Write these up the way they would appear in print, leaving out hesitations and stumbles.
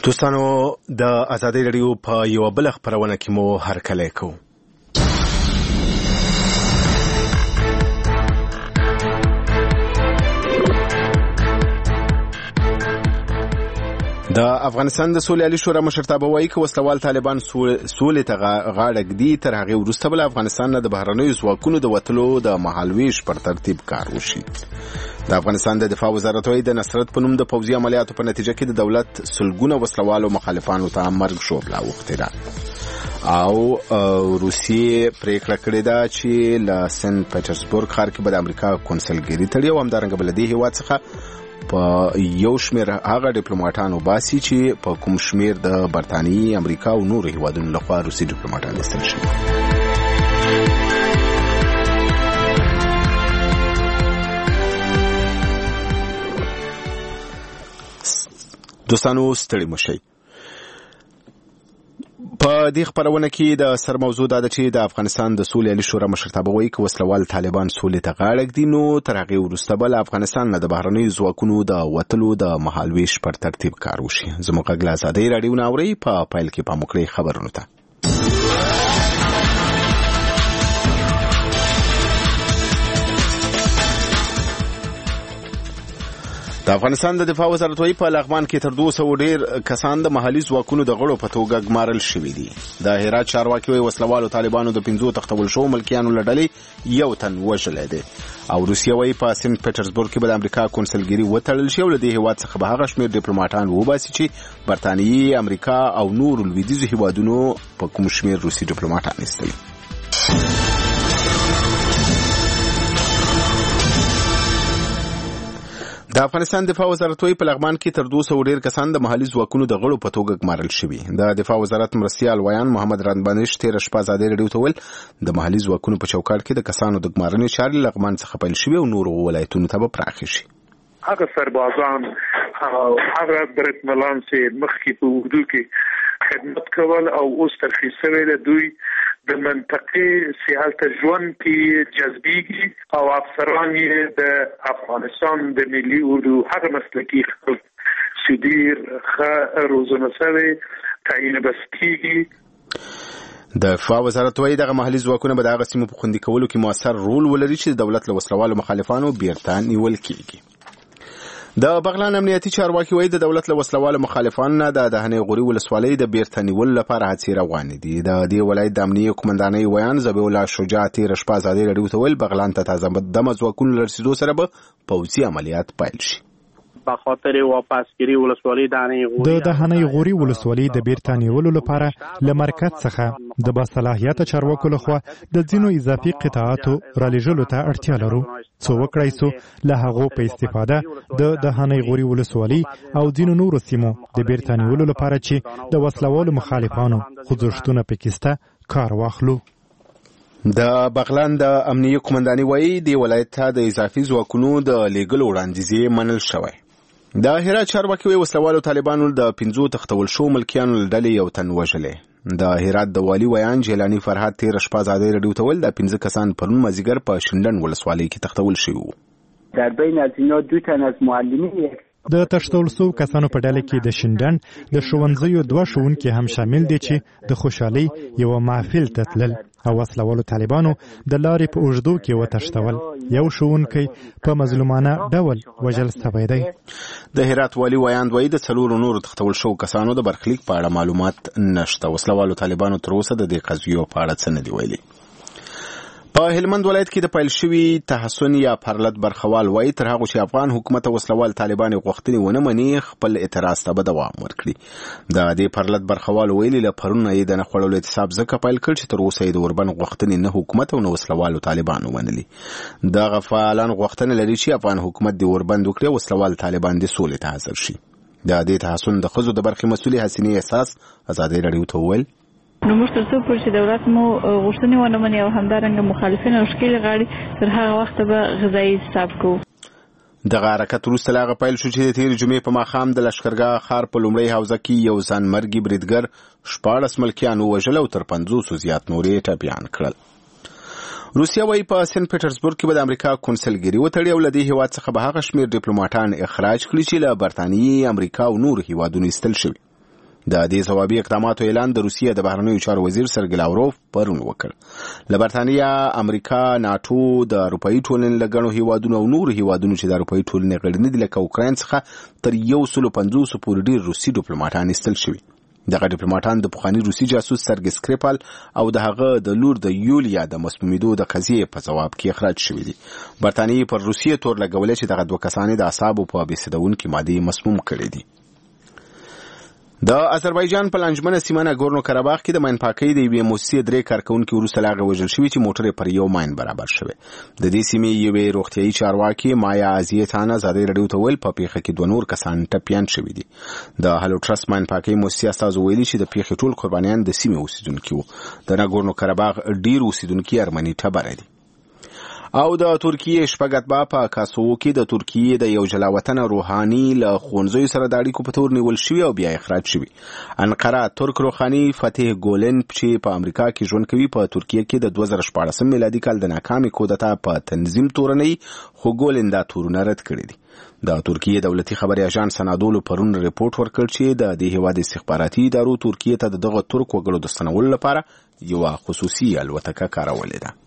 دوستانو د ازادي رادیو په یو بل خبرونه کې مو هرکلی کوو. د افغانستان د سولې شورا مشرتابه وایي چې وسلوال طالبان سولې ته غاړه ږدي، تر هغه وروسته بل افغانستان نه د بهرنیو ځواکونو د وتلو د مهالویش پر ترتیب کار وشي. د افغانستان د دفاع وزارت وايي د نصرت په نوم د پوځي عملیاتو په نتیجه کې د دولت سلګونه وسلوالو مخالفانو ته مرګ شوبله اوښتې ده او روسیې پریکړه کړې ده چې له سن پیټرزبورګ ښار کې به د امریکا کنسلګري تړي او همدارنګه به له دې هېواد څخه په یو شمېر هغه ډیپلوماټان وباسي چې په کوم شمېر د برتانیې، امریکا او نورو هېوادونو لخوا روسي ډیپلوماټان ایستل شوي. دوستانو ستړي مه شئ. په دې خبرونه کې د سر موضوع دا ده چې د افغانستان د سولې شورا مشرتابه وایي چې وسلوال طالبان سولې ته غاړه ږدي، نو تر هغې وروسته به له افغانستان نه د بهرنیو ځواکونو د وتلو د مهالویش پر ترتیب کار وشي. زموږ غږ له ازادۍ راډیو نه اورئ. په پیل کې پام وکړئ خبرونو ته. د افغانستان د دفاع وزارت وايي په لغمان کې تر 200 ډیر کسان د محلي ځواکونو د غړو په توګه ګمارل شوي دي. د هرات چارواکي وايي وسلوالو طالبانو د 5 تختول شو ملکیانو له ډلې یو تن وژلی دی او روسیه وايي په سنت پیټرزبورګ کې به د امریکا کنسلګري وتړل شي او له دې هېواد څخه به هغه شمېر ډیپلوماټان وباسي چې برتانیې، امریکا او نورو لویدیځو هېوادونو په کوم شمېر روسي ډیپلوماټان ایستلي. د افغانستان دفاع وزارت وايي په لغمان کې تر 200 ډیر کسان د محلي ځواکونو د غړو په توګه ګمارل شوي. د دفاع وزارت مرستیال ویان محمد رنبانش تیر شپه ازادۍ راډیو ته ویل د محلي ځواکونو په چوکاټ کې د کسانو د ګمارنې چارې لغمان څخه پیل شوي او نورو ولایتونو ته به پراخې شي. هغه سربازان هغه برتملان چې مخکې په اردو کې خدمت کول او اوس ترخیص شوی دی، دوی د منطقې سیالته ژوند کې جذبېږي او افسران یې د افغانستان د ملي اردو هغه مسلکي خلک چې ډېر ښه روزنه شوی تعین بس کېږي. د دفاع وزارت وايي دغه محلي ځواکونه به د هغه سیمو په خوندي کولو کې مؤثر رول ولري چې د دولت له وسلوالو مخالفانو بیرته نیول کېږي. د بغلان امنیتي چارواکي وايي د دولت له وسلوالو مخالفانو نه د دهنې غوري ولسوالۍ د بیرته نیولو لپاره هڅې روانې دي. د دې ولایت د امنیې قومندانۍ ویان ذبیح الله شجاع تېره شپه ازادۍ راډیو ته ویل بغلان ته تازه دمه ځواکونو له رسېدو سره به پوځي عملیات پیل شي. په خاطر واپسګیری ولسوالۍ د دهنې غوري ولسوالۍ د بیرته نیولو لپاره له مرکز څخه د باصلاحیت چارواکو لخوا د ځینو اضافي قطاعاتو رالېږلو ته اړتیا لرو. څو وکړای سو له هغو په استفاده د دهنې غوري ولسوالۍ او ځینو نورو سیمو د بیرته نیولو لپاره چې د وسلوالو مخالفانو خوځښتونه پکې کار واخلو. د بغلان د امنیې قومندانۍ وايي د ولایت ته د اضافي ځواکونو د لېږلو وړاندیز منل شوی. د هرات چارواکي وايي وسلوالو طالبانو د 5 تختول شو ملکیانو له ډلې یو تن وژلی. د هرات د والي ویان جیلانی فرهاد تېره شپه ازادۍ راډیو ته ویل د 5 کسان پرون مازدیګر په شینډن ولسوالۍ کې تختول شوي وو. در بین از اینا 2 تن از معلمین د تشتول سو کسانو په ډله کې د شینډن د ښوونځیو 2 ښوونکي هم شامل دي چې د خوشحالۍ یو محفل ته تلل او وسلوالو طالبانو د لارې په اوږدو کې وتښتول. یو ښوونکی په مظلومانه ډول وژل شوی دی. د هرات والي ویان وايي د 4 نورو تختول شو کسانو د برخلیک په اړه معلومات نشته. وسلوالو طالبانو تر اوسه د دې قضیو په اړه څه نه دي ویلي. په هلمند ولایت کې د پیل شوي تحسن یا پرلت برخوال وايي تر هغه چې افغان حکومت وسلوال طالبان غوښتنې ونه مني خپل اعتراض ته به دوام ورکړي. د دې پرلت برخوال ویلي له پرون یې د نه خوړلو اعتصاب ځکه پیل کړ چې تر اوسه یې د اوربند غوښتنې نه حکومت او نه وسلوالو طالبان ومنلي. دغه فعالان غوښتنه لري چې افغان حکومت د اوربند وکړي او وسلوال طالبان د سولې ته حاضر شي. د دې تحسن د ښځو د برخې مسؤلې حسینې احساس ازادۍ راډیو ته وویل نو موږ تر څو پورې چې دولت مو غوښتنې ونه مني او همدارنګه مخالفین او ښکېلې غاړي تر هغه وخته به غذایي حساب کوو. دغه حرکت وروسته له هغه پیل شو چې د تېرې جمعې په ماښام د لښکرګاه ښار په لومړۍ حوزه کې یو ځانمرګي بریدګر 14 ملکیان ووژل او تر 500 زیات نور یې ټپیان کړل. روسیه وايي په سن پیټرزبورګ کې به د امریکا کنسلګري وتړي او له دې هېواد څخه به هغه شمېر ډیپلوماټان اخراج کړي چې له برتانیې، امریکا او نورو هېوادونو ایستل شوي. د دې ځوابي اقداماتو اعلان د روسیې د بهرنیو چارو وزیر سرګی لاوروف پرون وکړ. له برتانیا، امریکا، ناتو، د اروپאי ټولنې له ګڼو هیوادونو او نورو هیوادونو چې د اروپאי ټولنې غړي نه دي لکه اوکراین څخه تر 150 پورې ډیر روسي ډیپلوماټان ایستل شوي. دغه ډیپلوماټان د پخوانی روسي جاسوس سرګی سکریپال او د هغه د لور د یولیا د مسمومیدو د قضیې په ځواب کې اخراج شوي دي. برتانیې پر روسیې تور لګولې چې دغه دوه کسانې د اعصابو په بېسدونکې مادې مسموم کړي دي. د آذربایجان په لانجمنه سیمه ناګورنو قرهباغ کې د ماین پاکۍ د یوې موسسې 3 کارکونکي وروسته لا وژل شوي چې موټر پر یو ماین برابر شوی. د دې سیمې یوې روغتیايي چارواکي مایا ازیتان ازادي رادیو ته ویل په پیښه کې 2 نور کسان ټپیان شوي دي. د هلو ټرست ماین پاکۍ موسسې استازو ویلي چې د پیښې ټول قربانیان د سیمې اوسیدونکي وو. د ناګورنو قرهباغ ډیر اوسیدونکي ارمني ټبر دي. او د ترکیې شپږ په کاسوو کې د ترکیې د یو جلاوطن روحاني له خونځوي سره د اړیکو په تور نیول شوی او بیا اخراج شوی. انقره ترک روحاني فتح ګولن چې په امریکا کې ژوند کوي په ترکیې کې د 2014 میلادي کال د ناکامې کودتا په تنظیم تورنۍ خو ګولن دا تورونه رد کړی دي. د ترکیې دولتي خبري اژانس سنادولو پرون ریپورت ورکړ چې د دې هیواد استخباراتي ادارو ترکیې ته دغه ترک وګړو د ستنولو لپاره یو خصوصي الوتکه کارولې ده.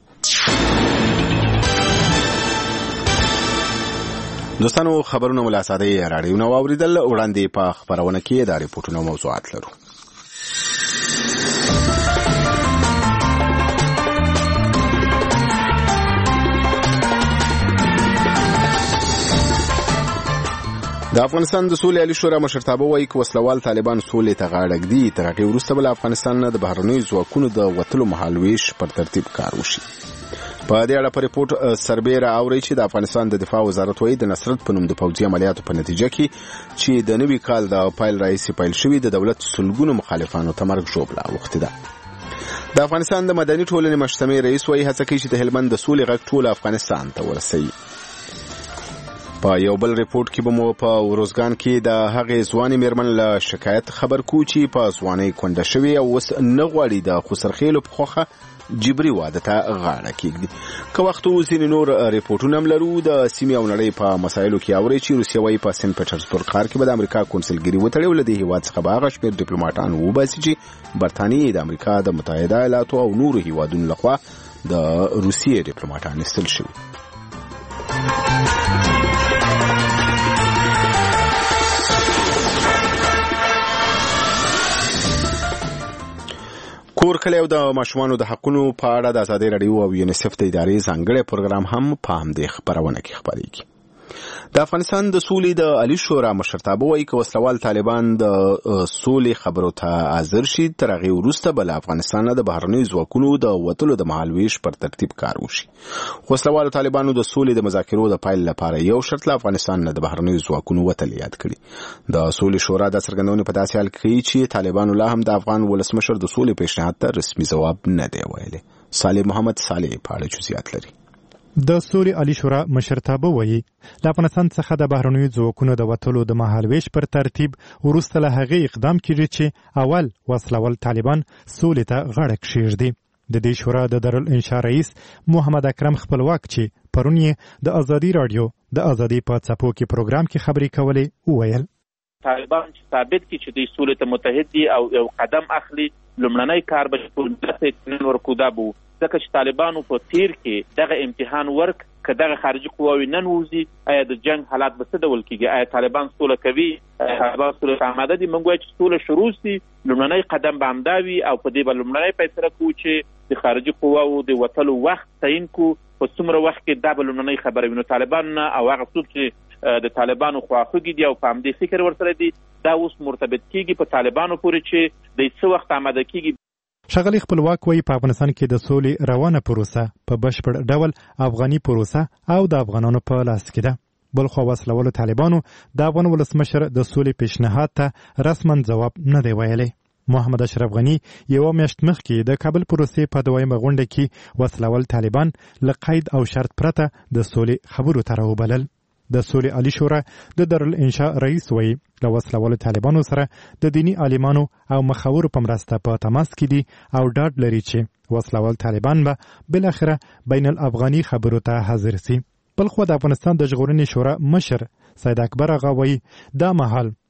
دوستانو خبرونه ملا ساده راډیو نو اوریدل وړاندې په خبرونه کې د ریپورتونو موضوعات لرو. د افغانستان د سولې عالی شورا مشرتابه وایي چې وسلوال طالبان سولې ته غاړه ږدي. تر هغې وروسته به افغانستان نه د بهرنیو ځواکونو د وتلو مهالویش پر ترتیب کار وشي. په دې اړه په ریپورت سربېره اوري چې د افغانستان د دفاع وزارت وایي د نصرت په نوم د پوځي عملیاتو په نتیجه کې چې د نوي کال د پایل رئیس پیل شوی د دولت سلګونو مخالفانو ته مرګ ژوبله وخت ده. د افغانستان د مدني ټولنې مشتمل رئیس وایي هڅه کوي چې د هلمند د سولې غږ ټول افغانستان ته ورسوي. په یو بل ریپورت کې به مو په وروزګان کې د هغې ځوانې میرمن له شکایت خبر کو چې په ځوانۍ کونډه شوې او اوس نه غواړي د خسرخیلو په خوخه جبري واده ته غاړه کېږدي. که وخت ځینې نور ریپورټونه هم لرو. د سیمې او نړۍ په مسایلو کې اوري چې روسیه وایي په سنت پټرزبورګ ښار کې به د امریکا کونسلګري وتړي او له دې هیواد څخه به هغه شمېر ډیپلوماټان وباسي چې برتانیې د امریکا د متحده ایالاتو او نورو هیوادونو لخوا د روسیې ډیپلوماټان ایستل شوي. کور کلی او د ماشومانو د حقونو په اړه د ازادي رادیو او یونیسف د ادارې ځانګړی پروګرام هم په همدې خبرونه کې خبرېږي. د افغانستان د سولې د عالی شورا مشرتابه وایي چې وسلوال طالبان د سولې خبرو ته حاضر شي. تر هغې وروسته به له افغانستان د بهرنیو ځواکونو د وتلو د مهالویش پر ترتیب کار وشي. وسلوالو طالبانو د سولې د مذاکرو د پایل لپاره یو شرط له افغانستان نه د بهرنیو ځواکونو وتل یاد کړي. د سولې شورا د څرګندونې په داسې حال کې کوي چې طالبانو لا هم د افغان ولسمشر د سولې پیشنهاد ته رسمي ځواب نه دی ویلی. صالح محمد صالح په اړه جزئیات لري. د سولې عالی شورا مشرتابه وایي له افغانستان څخه د بهرنیو ځواکونو د وتلو د مهالویش پر ترتیب وروسته له هغې اقدام کیږي چې اول وسلوال طالبان سولې ته غاړه کښېږدي. د دې شورا د دارالانشا رئیس محمد اکرم خپلواک چې پرون یې د ازادي رادیو د ازادي په څپو کې پروګرام کې خبرې کولې وویل طالبان ثابت کړي چې د سولې ته متحد دي او یو قدم اخلي. لومړنی کار به په ورکودا بو ځکه چې طالبانو په تیر کې دغه امتحان ورک که دغه خارجي قواوې نن ووځي آیا د جنگ حالات به څه ډول کېږي؟ آیا طالبان سوله کوي؟ طالبان سوله ته آماده دي؟ موږ وایو چې سوله شروع سي، لومړنی قدم به همدا وي او په دې به لومړنی فیصله کوو چې د خارجي قواو د وتلو وخت تعیین کو. په څومره وخت کې دا به لومړنی خبره وي. نو طالبان او هغه څوک چې د طالبانو خواخوږي دي او په همدې فکر ورسره دي دا اوس مرتبط کېږي په طالبانو پورې چې د څه وخت آماده کېږي. ښاغلي خپلواک وایي په افغانستان کې د سولې روانه پروسه په بشپړ ډول افغاني پروسه او د افغانانو په لاس کې ده. بلخوا وسلوالو طالبانو د افغان ولسمشر د سولې پیشنهاد ته رسما ځواب نه دی ویلی. محمد اشرف غني یو میاشت مخکې د کابل پروسې په دویمه غونډه کې وسلوال طالبان له قید او شرط پرته د سولې خبرو ته راوبلل. د سولې عالی شورا د دارالانشا رئیس وایي له وسلوالو طالبانو سره د دینی عالمانو او مخاورو په مرسته په تماس کې دي او ډاډ لري چې وسلوال طالبان به بالاخره بین الافغاني خبرو ته حاضر سي. بلخوا د افغانستان د ژغورنې شورا مشر سید اکبر اغا وایي دا مهال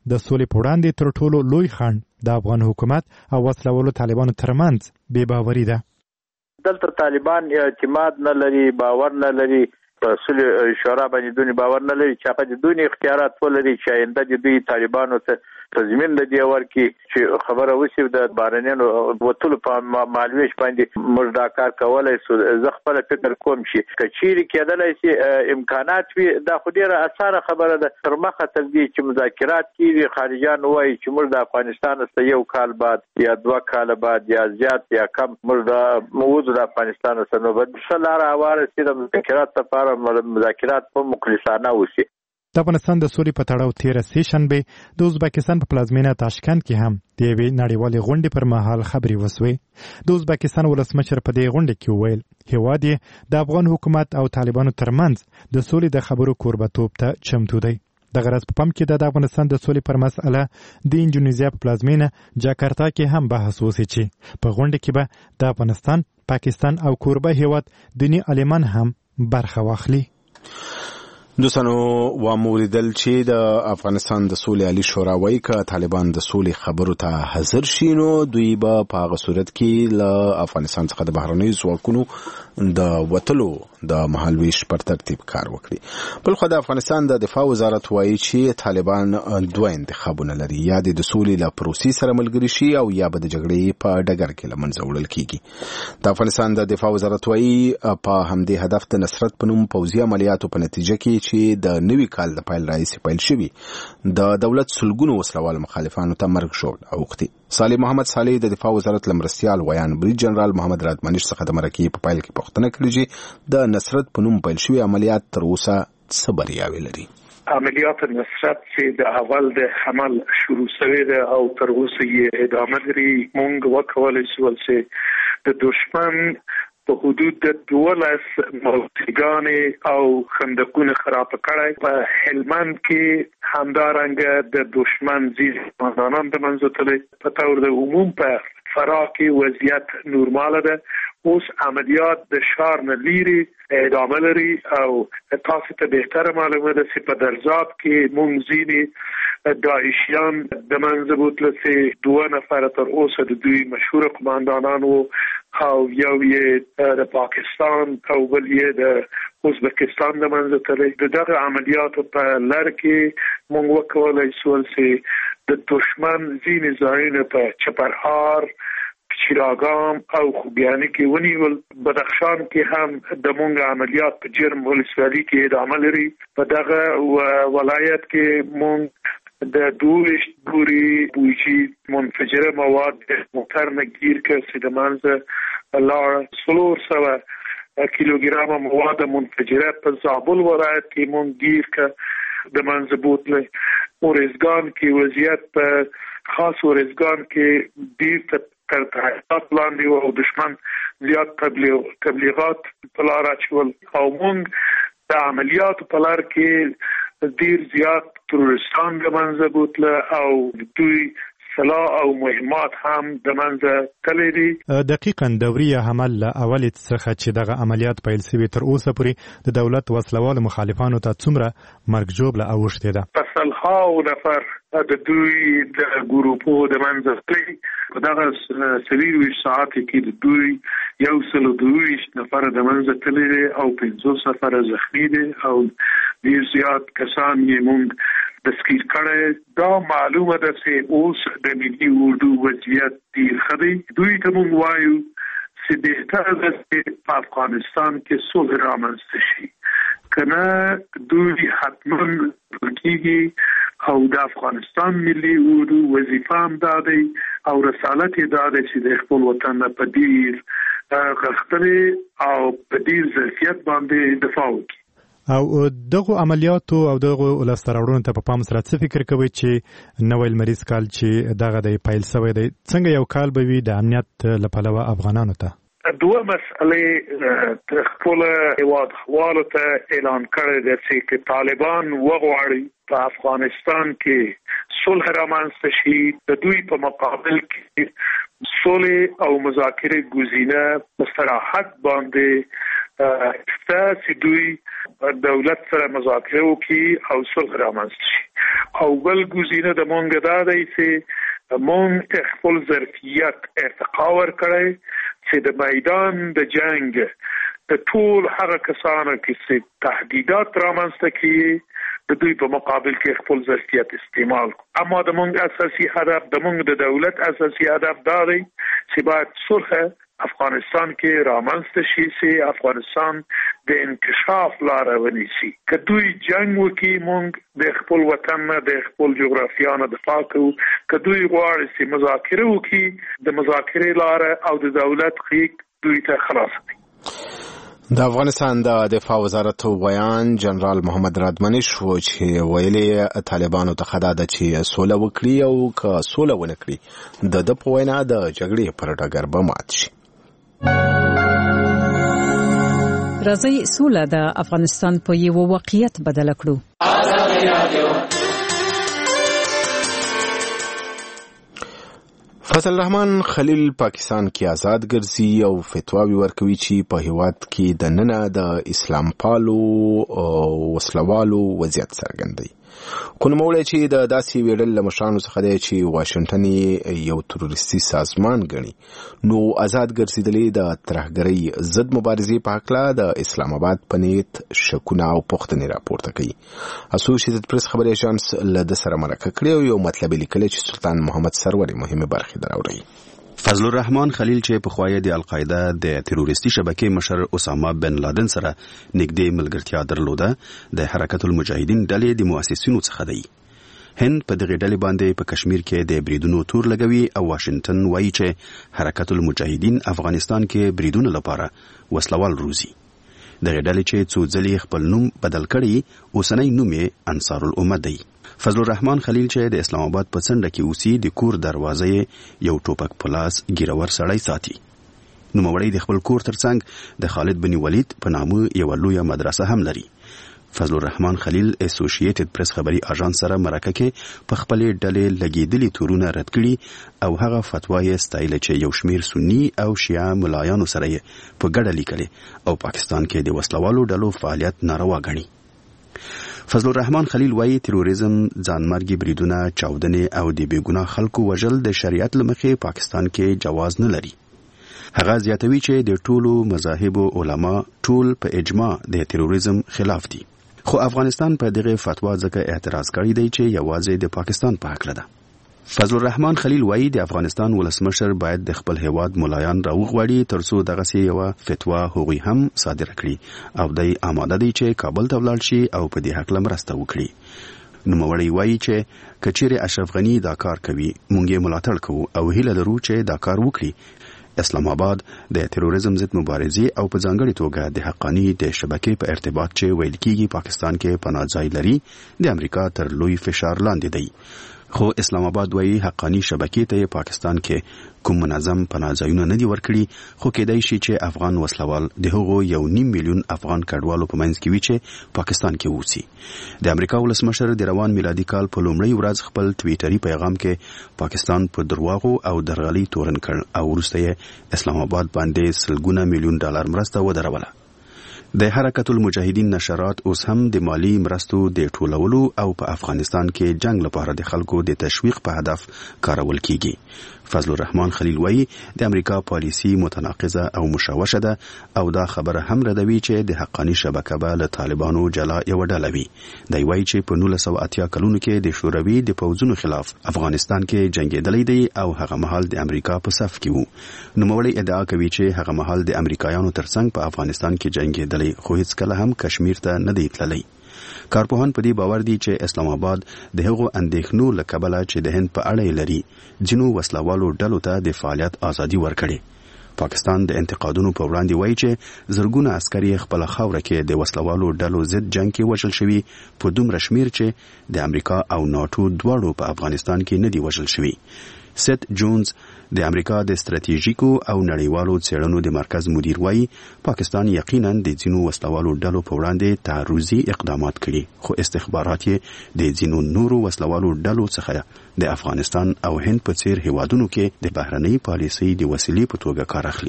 د سولې په وړاندې تر ټولو لوی خنډ د افغان حکومت او وسلوالو طالبانو ترمنځ بې باوري ده. دلته طالبان اعتماد نه لري، باور نه لري په صلح شورا باندې، دوی باور نه لري چې هغه د دوی اختیارات ولري چې آینده د دوی طالبانو ته تضمین لدی ورکي چې خبره وشي د بارنیانو وټول په مالویش باندې موږ دا کار کولای شو. زه خپل فکر کوم چې کچيري کېدلای شي امکانات وي، دا خو ډیره اسانه خبره ده. تر مخه تر دې چې مذاکرات کیږي، خارجيان وایي چې موږ د افغانستان څخه یو کال بعد یا 2 کال بعد یا زیات یا کم موږ د موضوع د افغانستان سره نو بدل لاره واره چې د مذاکرات لپاره مذاکرات په مخلصانه وشي. د افغانستان د سولې په تړاو 13 سه شنبه د ازبکستان په پلازمینه تاشکند کې هم د یوې نړیوالې غونډې پر مهال خبرې وسوې. د ازبکستان ولسمشر په دې غونډه کې وویل هیواد یې د افغان حکومت او طالبانو ترمنځ د سولې د خبرو کوربتوب ته چمتو دی. د غرض په پام کې د افغانستان د سولې پر مسأله د انډونیزیا په پلازمینه جاکارتا کې هم بحث وشي چې په غونډه کې به د افغانستان، پاکستان او کوربه هیواد دیني عالمان هم برخه واخلي. دوستانو واموریدل چې د افغانستان د سولې عالی شورا وايي که طالبان د سولې خبرو ته حاضر شي نو دوی به په هغه صورت کې له افغانستان څخه د بهرنیو ځواکونو د وتلو د مهالویش پر ترتیب کار وکړي. بلخو د افغانستان د دفاع وزارت وايي چې طالبان 2 انتخابونه لري، یا د سولې له پروسې سره ملګري شي او یا به د جګړې په ډګر کې له منځه وړل کیږي. د افغانستان د دفاع وزارت وايي په همدې هدف د نصرت په نوم پوځي عملیاتو په نتیجه کې چې د نوي کال د پیل راځي پیل شوی د دولت سلګونو وسلوال مخالفانو ته مرګ شو اوختي. صالح محمد صالح د دفاع وزارت لمرستيال ویان بریج جنرال محمد رادمنش څخه د مرکې په پیل کې پوښتنه کړې چې د نصرت په نوم پیل شوی عملیات تر اوسه څه بریاوې لري. عملیات نصرت چې د اول د حمل شروع شوی ده او تر اوسه یې ادامه لري. مونږ وکولای شو چې د دشمن په حدود د 12 موټرګانې او خندقونه خراب کړای. په هلمند کې همدارنګه د دشمن زیر قوماندانان د منځ ته په تور د عموم په فراه کې وضعیت نورمال ده. اوس عملیات د شهر نه لیري ادامه لري او تاسو ته بهتره معلومه ده چې په درزاب کې مونږ ځینې داعشیان د منځ بوتله چې 2 نفر تر اوسه د دوی مشهور قوماندانان وو او یو یې د پاکستان او بل یې د ازبکستان د منځ ته. دغه عملیاتو په لړ کې مونږ وکولای شو چې د دشمن ځینې ځایونه په چپرهار، چراغام او خوبیانی کې ونیول. بدخشان کې هم د مونږ عملیات په جرم ولسوالۍ کې ادامه لري. په دغه ولایت کې مونږ د 22 ګوري بوجي منفجره مواد موټر نه گیر کړ چې د منځ لار 300 کیلوګرام مواد منفجره په زابل ولایت کې مونږ گیر کړ د منځ بوتله. اورزګان کې وضعیت په خاص اورزګان کې ډیر تر تحقیقات لاندې او دشمن زیات تبلیغات په لار اچول او مونږ د عملیاتو په لار کې ډیر زیات تروریستان د منځ بوتله او دوی سلاح او مهمات هم د منځ تللی دي. دقیقاً دوري حمل اول څخه چې دغه عملیات پیل شوي تر اوسه پورې د دولت وسلوال مخالفانو ته څومره مرګ ژوبله اوښتې ده؟ په سلهاو نفر د دوی د ګروپو د منځ تللی. په دغه 24 ساعت کې د دوی 122 نفر د منځ تللی دي او 50 نفر زخمی دي او ډیر زیات کسان یې مونږ تذکیر کړي. دا معلومه ده چې اوس د ملي اردو وضعیت ډیر ښه دی. دوی ته مونږ وایو چې بهتره ده چې په افغانستان کې صلح رامنځته شي، کنه دوی حتما کېږي او د افغانستان ملي اردو وظیفه هم دا دی او رسالت یې دا دی چې د خپل وطن په ډیر غښتلې او په ډیر ظرفیت باندې دفاع وکړي. او دغه عملیاتو او دغه ولستراوړونو ته په پام سره څه فکر کوي چې نوې لمریز کال چې دغه د پیل شوی دی څنګه یو کال به وي د امنیت لپاره افغانانو ته؟ 2 مسئلې خپل هیواد حوالو ته اعلان کړی دی چې طالبان وغواړي په افغانستان کې صلح رامنځته شي. د دوی په مقابل کې صلح او مذاکره ګزینه مصطلحات باندې چې دوی دولت سره مذاکره وکړي او صلح رامنځته شي. او بل ګزینه د مونږ دا دی چې مونږ خپل ظرفیت ارتقا ورکړی چې د میدان د جنگ د ټول هغه کسانو چې تهدیدات رامنځته کړي د دوی په مقابل کې خپل ظرفیت استعمال. اما د مونږ اساسي هدف د مونږ د دولت اساسي هدف دا دی چې باید صلح افغانستان کې رامنځته شي چې افغانستان د انکشاف لاره ونیسي. که دوی جنگ وکړي مونږ د خپل وطن نه د خپل جغرافیا نه دفاع کوو. که دوی غواړي چې مذاکره وکړي د مذاکرې لاره او د دولت خیک دوی ته خلاص کړي. د افغانستان د دفاع وزارت ویان جنرال محمد رادمنی شو چې ویلي طالبانو ته خدا د چې سوله وکړي او که سوله ونه کړي د په وینا د جګړې پر ډګر به مات شي. راځي سوله د افغانستان په یو واقعیت بدل کړو. فضل الرحمن خلیل پاکستان کې آزاد ګرځي او فتواوی ورکوي چې په هیواد کې د ننه د اسلام پالو او وسلوالو وضعیت څرګندوي. خو نوموړی چې د داسې ویډل له مشرانو څخه دی چې واشنګټن یو تروریستي سازمان ګڼي، نو آزاد ګرځېدلې د ترهګرۍ ضد مبارزې په هکله د اسلام آباد په نیت شکونه او پوښتنې راپورته کوي. اسوسییټډ پریس خبري اژانس له د سره مرکه کړې او یو مطلب لیکلی چې سلطان محمد سرور مهمه برخه دراوړي. فضل الرحمن خلیل چې په خوایې د القاعده د تروریستي شبکې مشر اسامه بن لادن سره نږدې ملګرتیا درلوده، د حرکت المجاهدین ډلې د مؤسسینو څخه دی. هند په دغه ډلې باندې په کشمیر کې د بریدونو تور لګوي او واشنگټن وایي چې حرکت المجاهدین افغانستان کې بریدونو لپاره وسلوال روزي. دغه ډلې چې څو ځلې خپل نوم بدل کړي، اوسنی نوم یې انصار الامه دی. فضل الرحمن خلیل چې د اسلام آباد په څنډه کې اوسي، د کور دروازه یو ټوپک پلاس ګیرور سړی ساتي. نوموړی د خپل کور ترڅنګ د خالد بن ولید په نامه یو لویه مدرسه هم لري. فضل الرحمن خلیل اسوسییټډ پریس خبري اژانس سره مرکه کې په خپل ډلې لګیدلي تورونه رد کړي او هغه فتوا یې ستایله چې یو شمیر سنی او شیعه ملایانو سره یې په ګډه لیکلي او پاکستان کې د وسلوالو ډلو فعالیت ناروا ګڼي. فضل الرحمن خلیل وایي تروریزم، ځانمرګي بریدونه، چاودنې او د بېګناه خلکو وژل د شریعت له مخې پاکستان کې جواز نه لري. هغه زیاتوي چې د ټولو مذاهبو علما ټول په اجماع د تروریزم خلاف دي. خو افغانستان په دغه فتوا ځکه اعتراض کړی دی چې یوازې د پاکستان په حق ده. فضل الرحمن خلیل وایي د افغانستان ولسمشر باید د خپل هیواد ملایان راوغواړي ترڅو دغه یو فتوا هغوی هم صادره کړي او د آماده دي چې کابل ته ولاړ شي او په دې حق مرسته وکړي. نوموړی وایي چې کچېرې اشرف غنی دا کار کوي، مونږ یې ملاتړ کوو او هیله لرو چې دا کار وکړي. اسلام آباد د تروریزم ضد مبارزې او په ځانګړي توګه د حقانی د شبکې په ارتباط چې ویل کېږي پاکستان کې پناه ځای لري، د امریکا تر لوی فشار لاندې دی. خو اسلام آباد وایي حقانی شبکې ته پاکستان کې کوم منظم پناه ځایونه نه دي ورکړي، خو کېدای شي چې افغان وسلوال د هغو 1.5 میلیون افغان کډوالو په منځ کې وي چې پاکستان کې اوسي. د امریکا ولسمشر د روان میلادي کال په لومړۍ ورځ خپل ټویټري پیغام کې پاکستان په درواغو او درغلي تورن کړ او وروسته یې اسلام آباد باندې $100 میلیون مرسته ودروله. د حرکت المجاهدین نشرات اوس هم د مالی مرستو د ټولولو او په افغانستان کې جنگ لپاره د خلکو د تشویق په هدف کارول کیږي. فضل الرحمن خلیل وایي د امریکا پالیسی متناقضه او مشوشه ده او دا خبره هم ردوي چې د حقانی شبکه به له طالبانو جلا یو ډله وي. دی وایي چې په 1980 کلونو کې د شوروي د پوځونو خلاف افغانستان کې جنگېدلی دی او هغه مهال د امریکا په صف کې وو. نوموړی ادعا کوي چې هغه مهال د امریکایانو ترڅنګ په افغانستان کې جنگېدلی، خو هیڅ کله هم کشمیر ته نه دی تللی. کارپوهان په دې باور دي چې اسلام آباد د هغو اندېښنو له کبله چې د هند په اړه لري ځینو وسلوالو ډلو ته د فعالیت ازادي ورکړي. پاکستان د انتقادونو په وړاندې وایي چې زرګونه عسکر خپل خاوره کې د وسلوالو ډلو ضد جنگ کې وژل شوي، په دومره شمیر چې د امریکا او ناتو دواړو په افغانستان کې نه دي وژل شوي. سیت جونز د امریکا د ستراتیژیکو او نړیوالو څېړنو د مرکز مدیر وایي پاکستان یقینا د ځینو وسلوالو ډلو په وړاندې تعرضي اقدامات کړي، خو استخبارات یې د ځینو نورو وسلوالو ډلو څخه د افغانستان او هند په څیر هیوادونو کې د بهرنۍ پالیسۍ د وسیلې په توګه کار اخلي.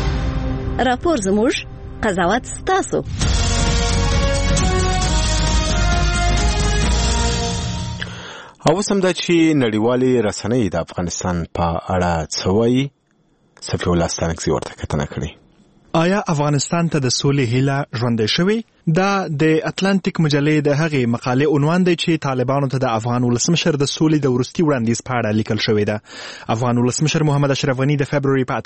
راپور زموږ، قضاوت ستاسو. او سم دا چې نړیوالې رسنۍ د افغانستان په اړه څه وایي، صفي الله ستانکزي ورته کتنه کړې. آیا افغانستان ته د سولې هیله ژوندۍ شوې؟ دا د اتلانتیک مجلې د هغې مقالې عنوان دی چې طالبانو ته د افغان ولسمشر د سولې د وروستي وړاندیز په اړه لیکل شوی ده. افغان ولسمشر محمد اشرف غني د فبروري په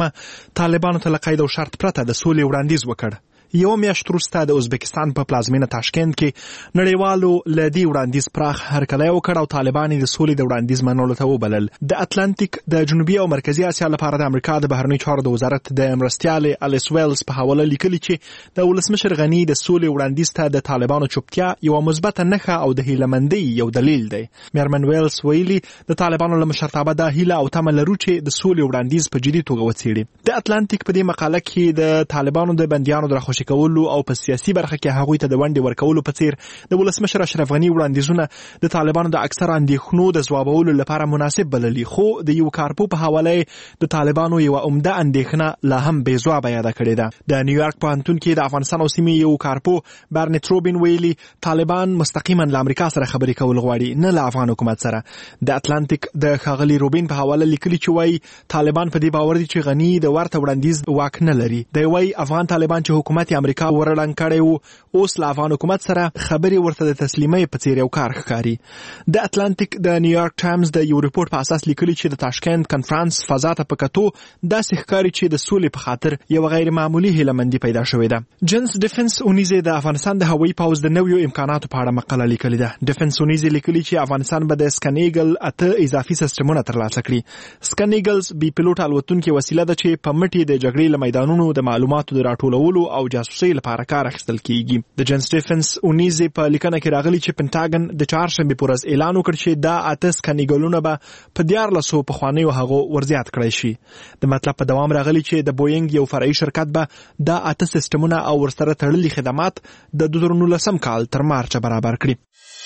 28 طالبانو ته له قید او شرط پرته د سولې وړاندیز وکړ. یو میاشت وروسته د ازبکستان په پلازمینه تاشکند کې نړیوالو له دې وړاندیز پراخ هرکلی وکړ او طالبان د سولې د وړاندیز منلو ته وبلل. د اتلانتیک د جنوبي او مرکزي اسیا لپاره د امریکا د بهرنیو چارو د وزارت د مرستیالې الیس ویلز په حواله لیکلي چې د ولسمشر غني د سولې وړاندیز ته د طالبانو چوپتیا یو مثبته نښه او د هیلهمندۍ یو دلیل دی. میرمن ویلز ویلي د طالبانو له مشرتابه دا هیله او تمه لرو چې د سولې وړاندیز په جدي توګه وڅېړي. د اتلانتیک په دې مقاله کې د طالبانو د بندیانو د راخوشي کولو او په سیاسي برخه کې هغوی ته د ونډې ورکولو په څیر د ولسمشر اشرف غني وړاندیزونه د طالبانو د اکثر اندېښنو د ځوابولو لپاره مناسب بللي، خو د یو کارپو په حواله د طالبانو یو عمده اندېښنه لا هم بې ځوابه یاده کړې ده. د نیویارک پوهنتون کې د افغانستان او سیمې یو کارپو برنټ روبین ویلي طالبان مستقیما له امریکا سره خبرې کول غواړي، نه له افغان حکومت سره. د اتلانتیک د ښاغلي روبین په حواله لیکلي چې وایي طالبان په دې باور دي چې غني د ورته وړاندیز واک نه لري. دی وایي افغان طالبان چې حکومت امریکا ورړنګ کړی وو اوس له افغان حکومت سره خبرې ورته د تسلیمۍ په څیر یو کار ښکاري. د اتلانتیک د نیویارک ټایمز د یو ریپورت په اساس لیکلي چې د تاشکند کنفرانس فضا ته په کتو داسې ښکاري چې د سولې په خاطر یو غیر معمولي هیلهمندي پیدا شوې ده. جنس ډیفنس اونیزه د افغانستان د هوایي پوځ د نویو امکاناتو په اړه مقاله لیکلې ده. ډیفنس اونیزه لیکلي چې افغانستان به د سکنیګل 8 اضافي سیستمونه ترلاسه کړي. سکنیګلز بي پلوټ الوتونکې وسیله ده چې په مټي د جګړې له میدانونو د معلوماتو د راټولولو او جاسوسۍ لپاره کار اخیستل کیږي. د جنس ډیفنس اونیزه په لیکنه کې راغلي چې پنټاګن د چهارشنبه پر ورځ اعلان وکړ چې دا 8 سکنیګلونه به په 1400 پخوانیو هغو ورزیات کړی شي. د مطلب په دوام راغلي چې د بوینګ یو فرعي شرکت به دا 8 سیستمونه او ورسره تړلي خدمات د 2019 کال تر مارچ برابر کړي.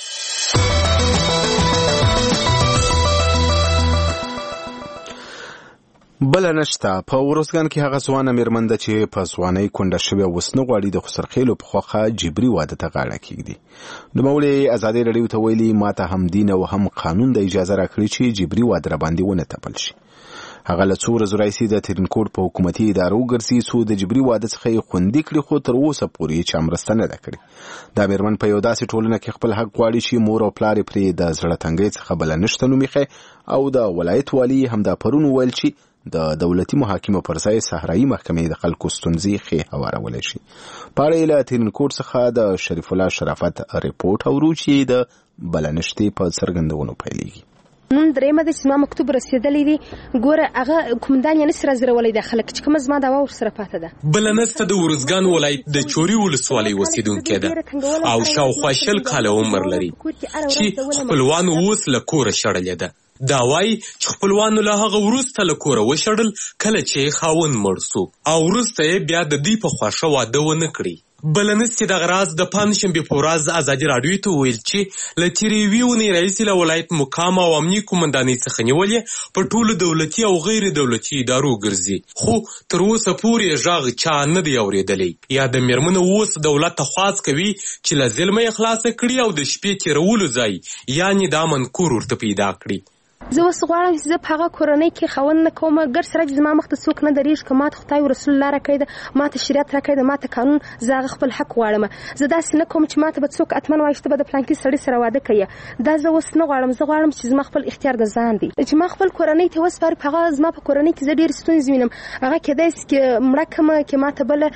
بل نشته په ورځګان کې هغه ځوانه میرمن ده چې په ځوانۍ کونډه شوې وسنه غواړي د خسرخېلو په خوخه جبري واده ته غاړه کېږدي. نوموړې ازادي رادیو ته ویلي ماته هم دین او هم قانون د اجازه راکړي چې جبري واده را باندې ونه تپل شي. هغه له څو ورځو راهیسې د ترینکوټ په حکومتي ادارو ګرځي څو د جبري واده څخه یې خوندي کړي، خو تر اوسه پورې چا مرسته نه ده کړې. دا میرمن په یو داسې ټولنه کې خپل حق غواړي چې مور او پلار یې پرې د زړه تنګۍ څخه بله نشته نومیښی او د ولایت والي همدا پرون وویل چې د دولتي محاکمو پر ځای صحرایي محکمې د خلکو ستونزې ښې هوارولی شي. په اړه یې له ترینکوټ څخه د شریف الله شرافت ریپورټ اورو چې د بلنشتې په څرګندونو پیلېږي. نن درېمه ده چې زما مکتوب رسېدلی دی. ګوره هغه کومندان یې نسي رازرولی دا خلک چې کومه زما دعوا ورسره پاته ده. بلنسته د ورزګان ولایت د چوري ولسوالۍ اوسېدونکې ده او شاوخوا 20 کاله عمر لري چې خپلوان اوس له کوره شړلې ده. دا وایي چې خپلوانو له هغه وروسته له کوره وشړل کله چې خاوند مړ سو او وروسته یې بیا د دوی په خوښه واده ونه کړي. بلنسته د غراز د پنځشنبې په ورځ ازادي راډیو ته ویل چې له تېرې یوې اونۍ راهیسې له ولایت مقام او امني قومندانۍ څخه نیولې په ټولو دولتي او غیر دولتي ادارو ګرځي، خو تر اوسه پورې غږ چا نه دی اورېدلی. یا د میرمنو اوس دولت ته خواست کوي چې له ظلمه یې خلاصه کړي او د شپې تېرولو ځای یعنې د امن کور ورته پیدا کړي. زه اوس غواړم چې زه په هغه کورنۍ کې خاوند نه کوم، ګر سره چې زما مخ ته څوک نه درېږي، که ماته خدای او رسول الله راکړی ده، ماته شریعت راکړی ده، ماته قانون، زه هغه خپل حق غواړم. زه داسې نه کوم چې ماته به څوک اتمن وایي چې ته به د پلانکي سړي سره واده کوې. دا زه اوس نه غواړم. زه غواړم چې زما خپل اختیار د ځان دی، چې ما خپل کورنۍ ته وسپاري. په هغه زما په کورنۍ کې زه ډېرې ستونزې وینم. هغه کېدای شي چې مړه کړمه، کې ماته بله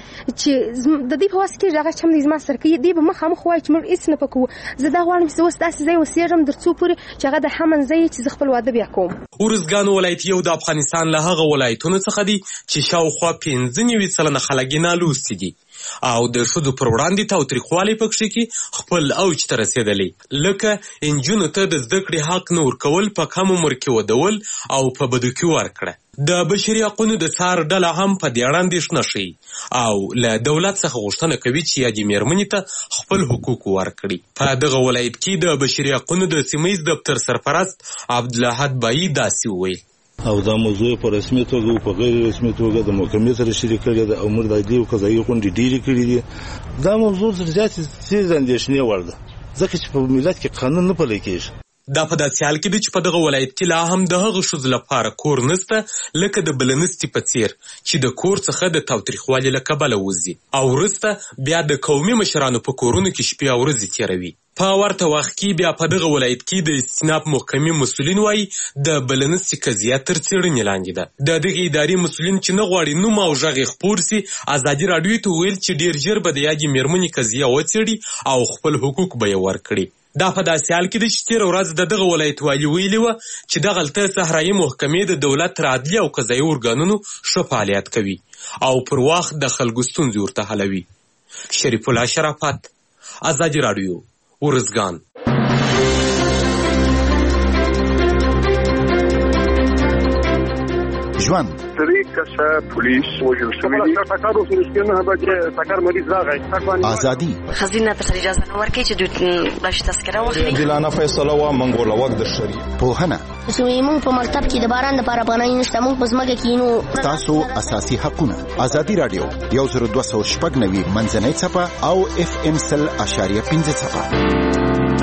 چې د دوی په وس کېږي هغه چم دی زما سره کوي، دوی به مخامخ وایي چې موږ هېڅ نه پکوو. زه دا غواړم چې زه اوس داسې ځای اوسېږم تر څو پورې چې هغه د امن ځای چې زه خپل واده بیا کوم. ورزګان ولایت یو د افغانستان له هغه ولایتونو څخه دی چې شاوخوا 15% خلک یې نالوستي دي او د ښځو پر وړاندې تاوتریخوالی پکښې کې خپل اوج ته رسېدلی، لکه نجونو ته د زده کړې حق نه ورکول، په کم عمر کې ودول او په بدو کې ورکړه. د بشري حقونو د څار ډله هم په دې اړه اندېښنه ښیي او له دولت څخه غوښتنه کوي چې یادې مېرمنې ته خپل حقوق ورکړي. په دغه ولایت کې د بشري حقونو د سیمهیز دفتر سرپرست عبدالاحد بایی داسې وویل. او دا موضوع په رسمي توګه او په غیر رسمي توګه د محکمې سره شریک کړې ده او موږ د دې قضایي غونډې ډېرې کړې دي. دا موضوع تر زیاتې اندېښنې وړ ده ځکه چې په ملت کې قانون نه پلی کېږي. دا په داسې حال کې دی چې په دغه ولایت کې لا هم د هغه ښځو لپاره کور نسته لکه د بلنستي په څیر چې د کور څخه د تاوتریخوالي له کبله وځي او وروسته بیا د قومي مشرانو په کورونو کې شپې او ورځې تېروي. په ورته وخت کې بیا په دغه ولایت کې د استیناف محکمې مسؤلین وایي د بلنستي قضیه تر څېړنې لاندې ده. د دغې ادارې مسؤلین چې نه غواړي نوم او غږ یې خپور سي، ازادي راډیو ته ویل چې ډېر ژر به د یادې مېرمنې قضیه وڅېړي او خپل حقوق به یې ورکړي. دا په داسې حال کې ده چې تېره ورځ د دغه ولایت والي ویلي وه چې دغلته صحرایي محکمې د دولت تر عدلي او قضایي ارګانونو ښه فعالیت کوي او پر وخت د خلکو ستونزې ورته حلوي. شریف الله شرافت، ازادي راډیو، ورزګان. ژوند پولیس وژل شوی ازادي خزینه تر اجازه نه ورکړي چې دوی بلش تذکره واخلي. عادلانه فیصله وا منګول وخت د شری پوهنه زموږ په مکتب کې د باران لپاره پناه نشته، موږ په ځمکه کې نو تاسو اساسي حقونه. ازادي راډیو 10290 منځنۍ صفحه او FM 100.5 صفحه.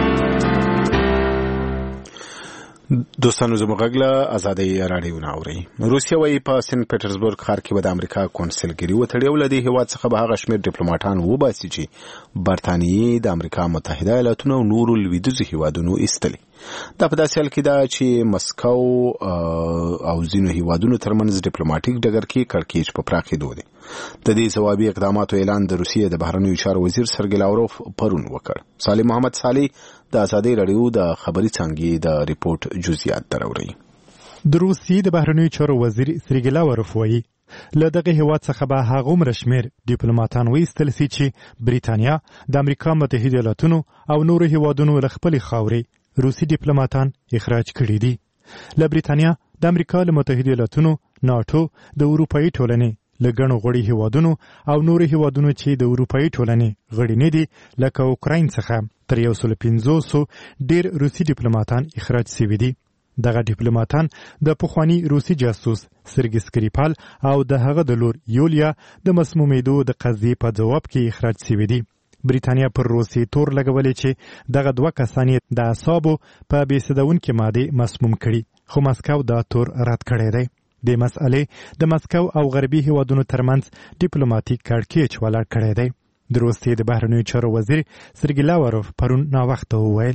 دوستانو زموږ غږ له ازادي راډیو نه اورئ. روسیه وايي په سنت پیټرزبورګ ښار کې به د امریکا کونسلګري وتړي او له دې هېواد څخه به هغه شمېر ډیپلوماټان وباسي چې برطانیې، د امریکا متحده ایالاتونو او نورو لویدیځو هېوادونو ایستلي. دا په داسې حال کې ده چې مسکو او ځینو هېوادونو ترمنځ ډیپلوماټیک ډګر کې کړکېچ په پراخېدو دی. د دې ځوابي اقداماتو اعلان د روسیې د بهرنیو چارو وزیر سرګی لاوروف پرون وکړ. صالح محمد صالح د ازادي راډیو د خبري څانګې د ریپورت جزئیات دراوړي. د روسیې د بهرنیو چارو وزیر سرګی لاوروف وایي له دغه هېواد څخه به هغومره شمېر ډیپلوماټان وایستل سي چې بریتانیا، د امریکا متحده ایالاتونو او نورو هېوادونو له خپلې خاورې روسي ډیپلوماټان اخراج کړي دي. له بریتانیا، د امریکا له متحده ایالاتونو، ناټو، د اروپایي ټولنې له ګڼو غړي هېوادونو او نورو هېوادونو چې د اروپایي ټولنې غړي نه دي لکه اوکراین څخه تر 150 ډېر روسي ډیپلوماټان اخراج شوي دي. دغه ډیپلوماټان د پخوانی روسي جاسوس سرګی سکریپال او د هغه د لور یولیا د مسمومیدو د قضیې په جواب کې اخراج شوي دي. بریتانیا پر روسیې تور لګولې چې دغه دوه کسان د اعصابو په بېسدونکې مادې مسموم کړي، خو مسکو دا تور رد کړی دی. د مسئلې د مسکو او غربي هېوادونو ترمنځ ډیپلوماټیک کړکېچ ولاړ کړی دی. د روسیې د بهرنیو چارو وزیر سرګی لاوروف پرون ناوخته وویل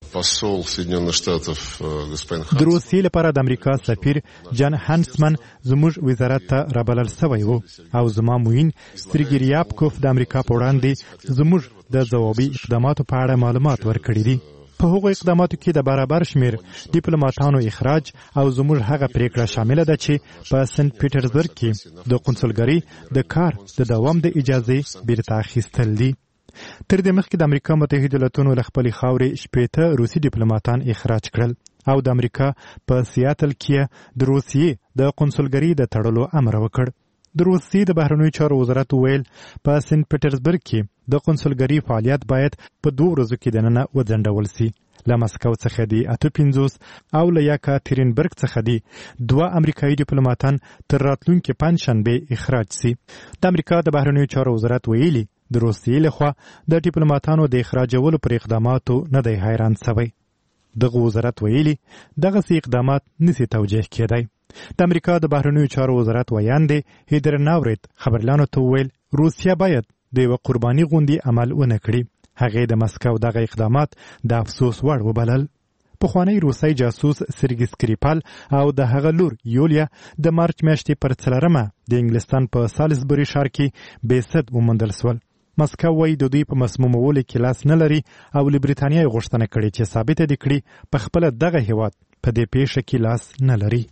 د روسیې لپاره د امریکا سفیر جان هانسمن زموږ وزارت ته رابلل سوی و او زما معین سرګی ریابکوف د امریکا په وړاندې زموږ د ځوابي اقداماتو په اړه معلومات ورکړي دي. په هغو اقداماتو کې د برابر شمېر ډیپلوماټانو اخراج او زموږ هغه پریکړه شامله ده چې په سنت پیټرزبرګ کې د قونسلګرۍ د کار د دوام د اجازې بیرته اخیستل دي. تر دې مخکې د امریکا متحده ایالاتونو له خپلې خاورې 80 روسي ډیپلوماټان اخراج کړل او د امریکا په سیاتل کې د روسیې د قونسلګرۍ د تړلو امر وکړ. د روسیې د بهرنیو چارو وزارت ویل په سنت پیټرزبرګ کې د قونسلګرۍ فعالیت باید په 2 ورځو کې دننه وځنډول سي. له مسکو څخه دی 58 او له یکاترینبرګ څخه دی 2 امریکایي ډیپلوماټان تر راتلونکي پنځشنبه اخراج سي. د امریکا د بهرنیو چارو وزارت ویلي د روسیې لخوا د ډیپلوماټانو د اخراجولو پر اقداماتو نه دی حیران شوی. دغه وزارت ویلي دغه سي اقدامات نسی توجیه کېدای. د امریکا د بهرنیو چارو وزارت ویاند هیدر ناورت خبرلانو ته ویل روسیا باید د یو قرباني غوندي عمل ونه کړي. هغه د مسکو دغه اقدامات د افسوس وړ وبلل. پخوانی روسي جاسوس سرګی سکریپال او د هغه لور یولیا د مارچ میاشتې پر 4مه د انګلستان په سالزبوري ښار کې بېسد وموندل شول. مسکو وايي د دوی په مسمومولو کې لاس نه لري او له بریتانیا غوښتنه کړې چې ثابته دي کړي په خپل دغه هیواد په دې پیښه کې لاس نه لري.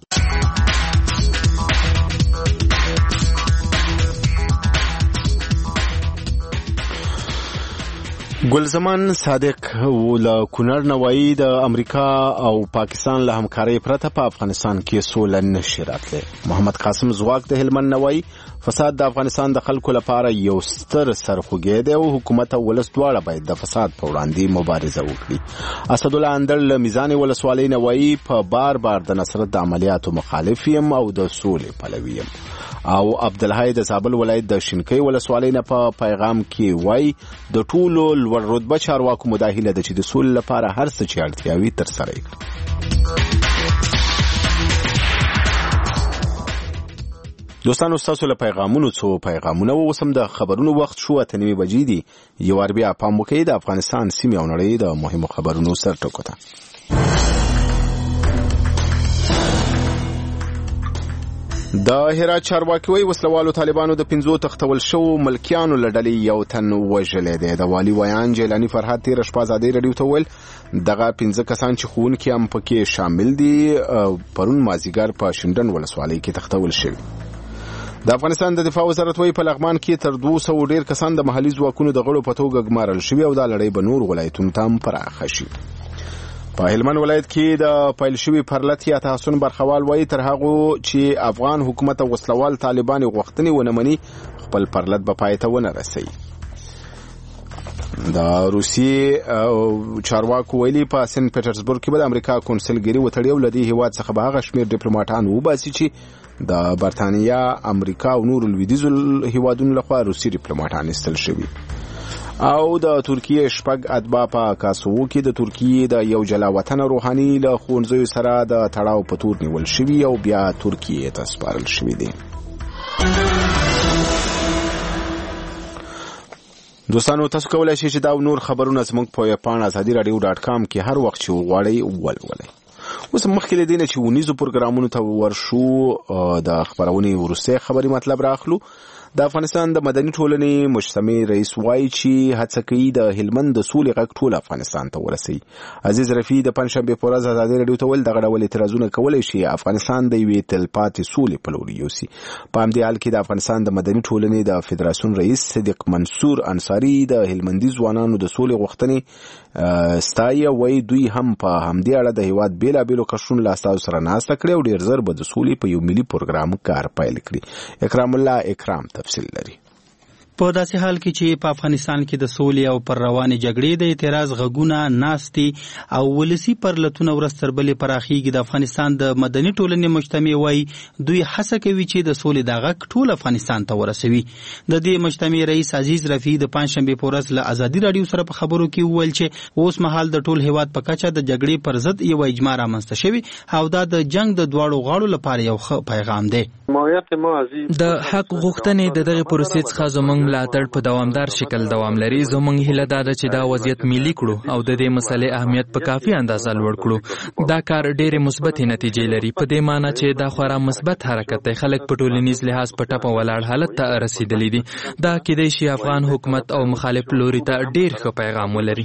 ګلزمان صادق له کونړ نه وایي د امریکا او پاکستان له همکارۍ پرته په افغانستان کې سوله نشي راتلی. محمد قاسم زواک د هلمند نه وایي فساد د افغانستان د خلکو لپاره یو ستر سرخوږی دی او حکومت او ولس دواړه باید د فساد په وړاندې مبارزه وکړي. اسدالله اندړ له میزان ولسوالۍ نه وایي په بار د نصرت د عملیاتو مخالف یم او د سولې پلوي یم. او عبدالحی د زابل ولایت د شینکۍ ولسوالۍ نه په پیغام کې وایي د ټولو لوړ رتبه چارواکو مداهله ده چې د سولې لپاره هر څه چې اړتیاوي ترسره کړي. دوستانو ستاسو له پیغامونو څو پیغامونه وسم د خبرونو وخت شو 8:30 بجې دي. یو بیا پام وکړئ د افغانستان سیمې او نړۍ د مهمو خبرونو سرټکو ته. د هرات چارواکي وایي وسلوالو طالبانو د 5 تختول شو ملکیانو لړلې یو تن وژلې ده. د والی ویان جیلانی فرحات تیر شپه ازادي رادیو ته ویل دغه 15 کسان چې ښوونکي هم پکې شامل دي پرون مازیګر په شینډن ولسوالۍ کې تختول شوي. د افغانستان د دفاع وزارت وایي په لغمان کې تر 200 ډیر کسان د محلي ځواکونو د غړو په توګه ګمارل شوي او دا لړۍ به نور ولایتونو ته هم پراخه شي. په هلمند ولایت کې د پیل شوي پرلط یا تحسن برخوال وایي تر هغه چې افغان حکومت او وسلوال طالبان غوښتنې ونه مني خپل پرلط به پای ته ونه رسي. د روسیې چارواکو ویلي په سنت پیټرزبورګ کې به د امریکا کنسلګري وتړي او لدی هیواد څخه به هغه شمیر ډیپلوماټان وباسي چې د برتانیا، امریکا او نور لویدیځو هیوادونو لخوا روسي ډیپلوماټان استل شوي. او د ترکیه شپږ اتباع په کاسوو کې د ترکیه د یو جلا وطن روحاني له ښوونځیو سره د تړاو په تور نیول شوي او بیا ترکیه ته سپارل شوي دي. دوستانو تاسو کولای شئ چې دا نور خبرونه زموږ په ویبپاڼه azadi.radio.com کې هر وخت چې وغواړئ ولولئ. اوس مخکې له دې نه چې ونیزو پروګرامونو ته ورشو د خبرونې وروستۍ خبري مطلب راخلو. د افغانستان د مدني ټولنې مجتمع رئیس وایي چې هڅه کوي د هلمند د سولې غږ ټول افغانستان ته ورسوي. عزیز رفیع د پنځشنبې په ورځ ازادي رادیو ته ویل دغه ډول اعتراضونه کولی شي افغانستان د یوې تلپاتې سولې په لور یوسي. په همدې حال کې د افغانستان د مدني ټولنې د فدراسیون رئیس صدیق منصور انصاري د هلمندي ځوانانو د سولې غوښتنې ستایي. وایي دوی هم په همدې اړه د هیواد بیلابیلو قشرونو له استازو سره ناسته کړې او ډېر ژر به د سولې په یو ملي پروګرام کار پیل کړي. اکرام الله اکرام تفصیل لري. په داسې حال کې چې په افغانستان کې د سولې او پر روانې جګړې د اعتراض غږونه ناستي او ولسی پرلتونه ورځ تر بلې پراخیږي، د افغانستان د مدني ټولنې مجتمع وایي دوی هڅه کوي چې د سولې د غږ ټول افغانستان ته ورسوي. د دې مجتمع رئیس عزیز رفیع د پنځشنبې په ورځ له ازادي رادیو سره په خبرو کې وویل چې اوس مهال د ټول هیواد په کچه د جګړې پر ضد یو اجماع رامنځته شوی او دا د جنگ د دواړو غاړو لپاره یو ښه پیغام دی. د حق غوښتنې د دغه پروسې څخه زموږ ملاتړ په دوامدار شکل دوام لري. زموږ هیله دا ده چې دا وضعیت ملي کړو او د دې مسلې اهمیت په کافي اندازه لوړ کړو. دا کار ډېرې مثبت نتیجې لري په دې معنی چې دا خورا مثبت حرکت دی. خلک په ټولنیز لحاظ په ټپه ولاړ حالت ته رسیدلی دي. دا کېدای شي افغان حکومت او مخالف لوري ته ډېر ښه پیغام ولري.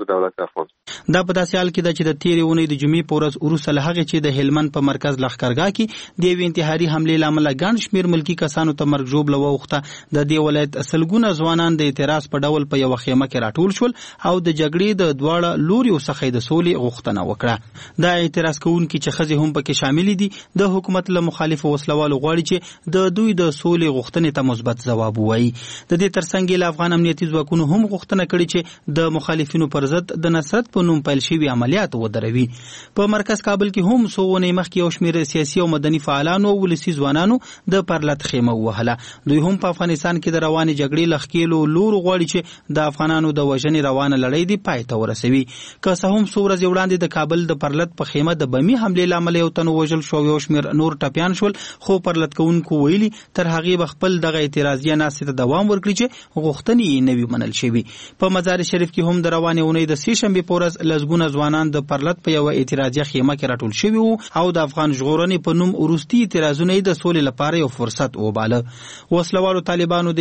دا په داسې حال کې ده چې د تېرې اونۍ د جمعې په ورځ وروسته له هغې چې د هلمند په مرکز لښکرګاه کې د یوې انتحاري حملې له امله ګڼ شمېر ملکي کسانو ته مرګ ژوبله واوښته. د دې ولایت سلګونه ځوانان د اعتراض په ډول په یوه خیمه کې راټول شول او د جګړې د دواړه لوریو څخه د سولې غوښتنه وکړه. دا اعتراض کوونکي چې ښځې هم پکې شاملې دي د حکومت له مخالفو وسلوالو غواړي چې د دوی د سولې غوښتنې ته مثبت ځواب ووایي. د دې ترڅنګ له افغان امنیتي ځواکونو هم غوښتنه کړې چې د مخالفینو پر ضد د نصرت په نوم پیل شوي عملیات ودروي. په مرکز کابل کې هم څو ونې مخکې یو شمېر سیاسي او مدني فعالانو او ولسي ځوانانو د پرلط خیمه ووهله. دوی هم په افغانستان کې د روانې جګړې له ښکېلو لورو غواړي چې د افغانانو د وژنې روانه لړۍ دې پای ته ورسوي. که څه هم څو ورځې وړاندې د کابل د پرلط په خیمه د بمي حملې له امله یو تن ووژل شو او یو شمېر نور ټپیان شول، خو پرلط کوونکو ویلي تر هغې به خپل دغه اعتراضیه ناستې ته دوام ورکړي چې غوښتنې یې نه وي منل شوي. په مزار شریف کې هم د روانې اونۍ د سې شنبې په ورځ لسګونه ځوانان د پرلط په یوه اعتراضیه خیمه کې راټول شوي وو او د افغان ژغورنې په نوم وروستي اعتراضونه یې د سولې لپاره یو فرصت وباله. وسلوالو طالبانو د یوې اعلامیې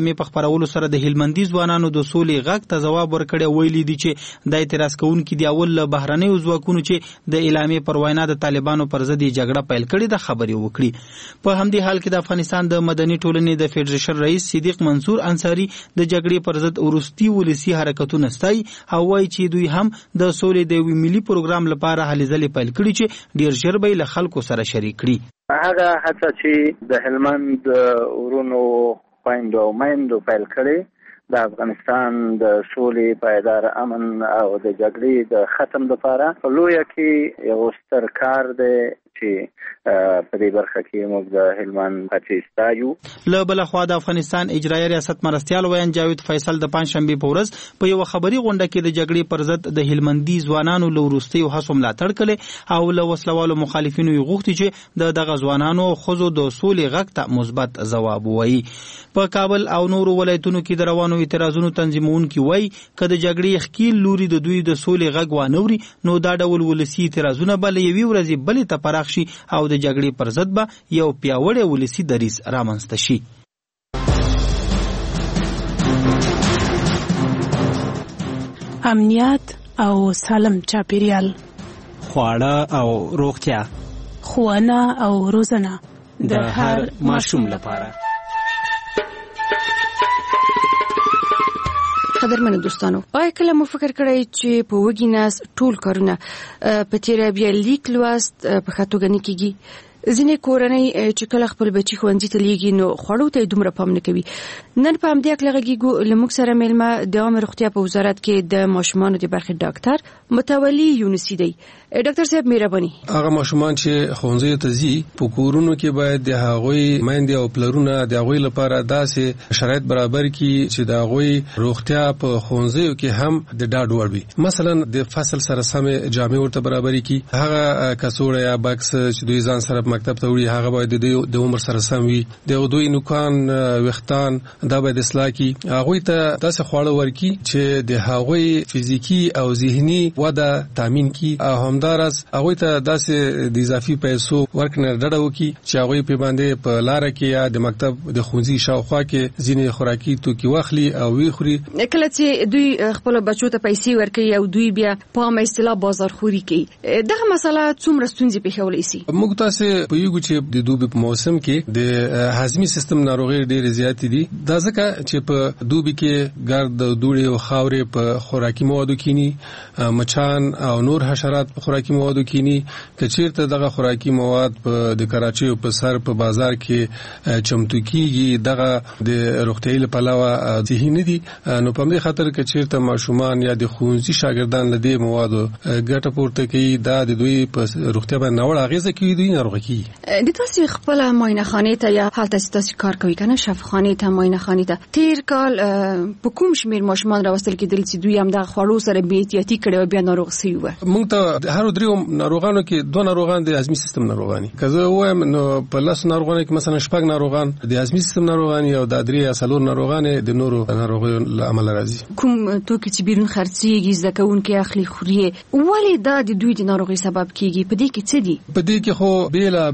اعلامیې په خبرولو سره د هلمندي ځوانانو د سولې غږ ته ځواب ورکړی، ویلي دي چې د اعتراض کوونکي د اول له بهرنیو ځواکونو چې د اعلامیې پر وینا د طالبانو پر ضد جګړه پیل کړې ده خبرې وکړي. په همدې حال کې د افغانستان د مدني ټولنې د فدریشن رئیس صدیق منصور انصاری د جګړې پر ضد وروستي ولسي حرکتونه ستایي او وایي چې دوی هم د سولې د یو ملي پروګرام لپاره هلې ځلې پیل کړي چې ډیر ژر به له خلکو سره شریک کړي. هغه هڅه چې د هلمند ورونو خویندو او میندو پیل کړي د افغانستان د سولې، پایدار امن او د جګړې د ختم لپاره په لویه کې یو ستر کار دی چې په دې برخه کې موږ د هلمند هڅې ستایو. له بله خوا د افغانستان اجرایي ریاست مرستیال ویان جاوید فیصل د پنځشنبې په ورځ په یو خبري غونډه کې د جګړې پر ضد د هلمندي ځوانانو له وروستیو هڅو ملاتړ کړي او له وسلوالو مخالفینو یې غوښتي چې د دغه ځوانانو ښځو د سولې غږ ته مثبت ځواب ووایي. په کابل او نورو ولایتونو کې د روانو اعتراضونو تنظیمونکي وایي که د جګړې ښکیل لوري د دوی د سولې غږ وانوري نو دا ډول ولسي اعتراضونه به له یوې ورځې بلې ته پراخ شي او د جګړې پر ضد به یو پیاوړی ولسي دریځ رامنځته شي. امنیت او سالم چاپیریال، خواړه او روغتیا، ښوونه او روزنه د هر ماشوم لپاره. قدرمنو دوستانو، آیا کله مو فکر کړی چې په وږي نس ټول کارونه په تیره بیا لیک لوست په ښه توګه نه کیږي؟ ځینې کورنۍ چې کله خپل بچي ښوونځي ته لیږي نو خوړو ته دومره پام نه کوي. نن په همدې اړه غږیږو. له موږ سره میلمه د عامه روغتیا په وزارت کې د ماشومانو د برخې ډاکټر متولي یونسي دی. ډاکټر صاحب مهرباني. هغه ماشومان چې ښوونځي ته ځي په کورونو کې باید د هغوی میندې او پلرونه د هغوی لپاره داسې شرایط برابر کړي چې د هغوی روغتیا په ښوونځیو کې هم د ډاډ وړ وي. مثلا د فصل سره سمې جامې ورته برابر کړي، هغه کڅوړه یا بکس چې دوی ځان سره مکتب ته وړي هغه باید د عمر سره سم وي. د دوی نوکان وختان دا باید اصلاح کړي. هغوی ته داسې خواړه ورکړي چې د هغوی فزیکی او ذهني وده تامین کړي او همدارس هغوی ته داسې د اضافي پیسو ورکنه ډډه وکړي چې هغوی په باندې په لار کې یا د مکتب د ښوونځي شاوخوا کې ځینې خوراکي توکي واخلي او وی خوري. کله چې دوی خپل بچو ته پیسې ورکوي او دوی بیا په عامه اصطلاح بازارخوري کوي، دغه مسله څومره ستونزې پیښولی شي؟ موږ تاسو پوهیږو چې د دوبي په موسم کې د هاضمي سیستم ناروغۍ ډېرې زیاتې دي. دا ځکه چې په دوبي کې ګرد دوړې او خاورې په خوراکي موادو کینی، مچان او نور حشرات په خوراکي موادو کینی. که چیرته دغه خوراکي مواد په د کراچۍ په سر په بازار کې چمتو کیږي دغه د روغتیايي لپاره صحیح نه دي، نو په دې خاطر که چیرته ماشومان یا د ښوونځي شاګردان له دې موادو ګټه پورته کوي دا د دوی په روغتیا باندې ناوړه اغیزه کوي، دوی ناروغه کیږي. د تاسو خپل معاینه خانه ته یا حالت تاسو کار کوي کنه شفاخانه ته معاینه خانه ته تیر کال په کوم شمیر ماشومان راوستل کېدل چې دوی هم د خوړو سره بې احتیاطي کړي او بیا ناروغ شوي وو؟ موږ ته هر درې ناروغانو کې دوه ناروغان د هاضمي سیستم ناروغان، که زه وایم نو په لاس ناروغانو کې مثلا شپږ ناروغان د هاضمي سیستم ناروغان او د درې یا څلور ناروغان د نورو ناروغیو له امله راځي. کوم توکي چې بیرون خرڅيږي ځکهونکي اخلي خوري، ولې دا د دوی د ناروغي سبب کیږي؟ په دې کې څه دي؟ په دې کې خو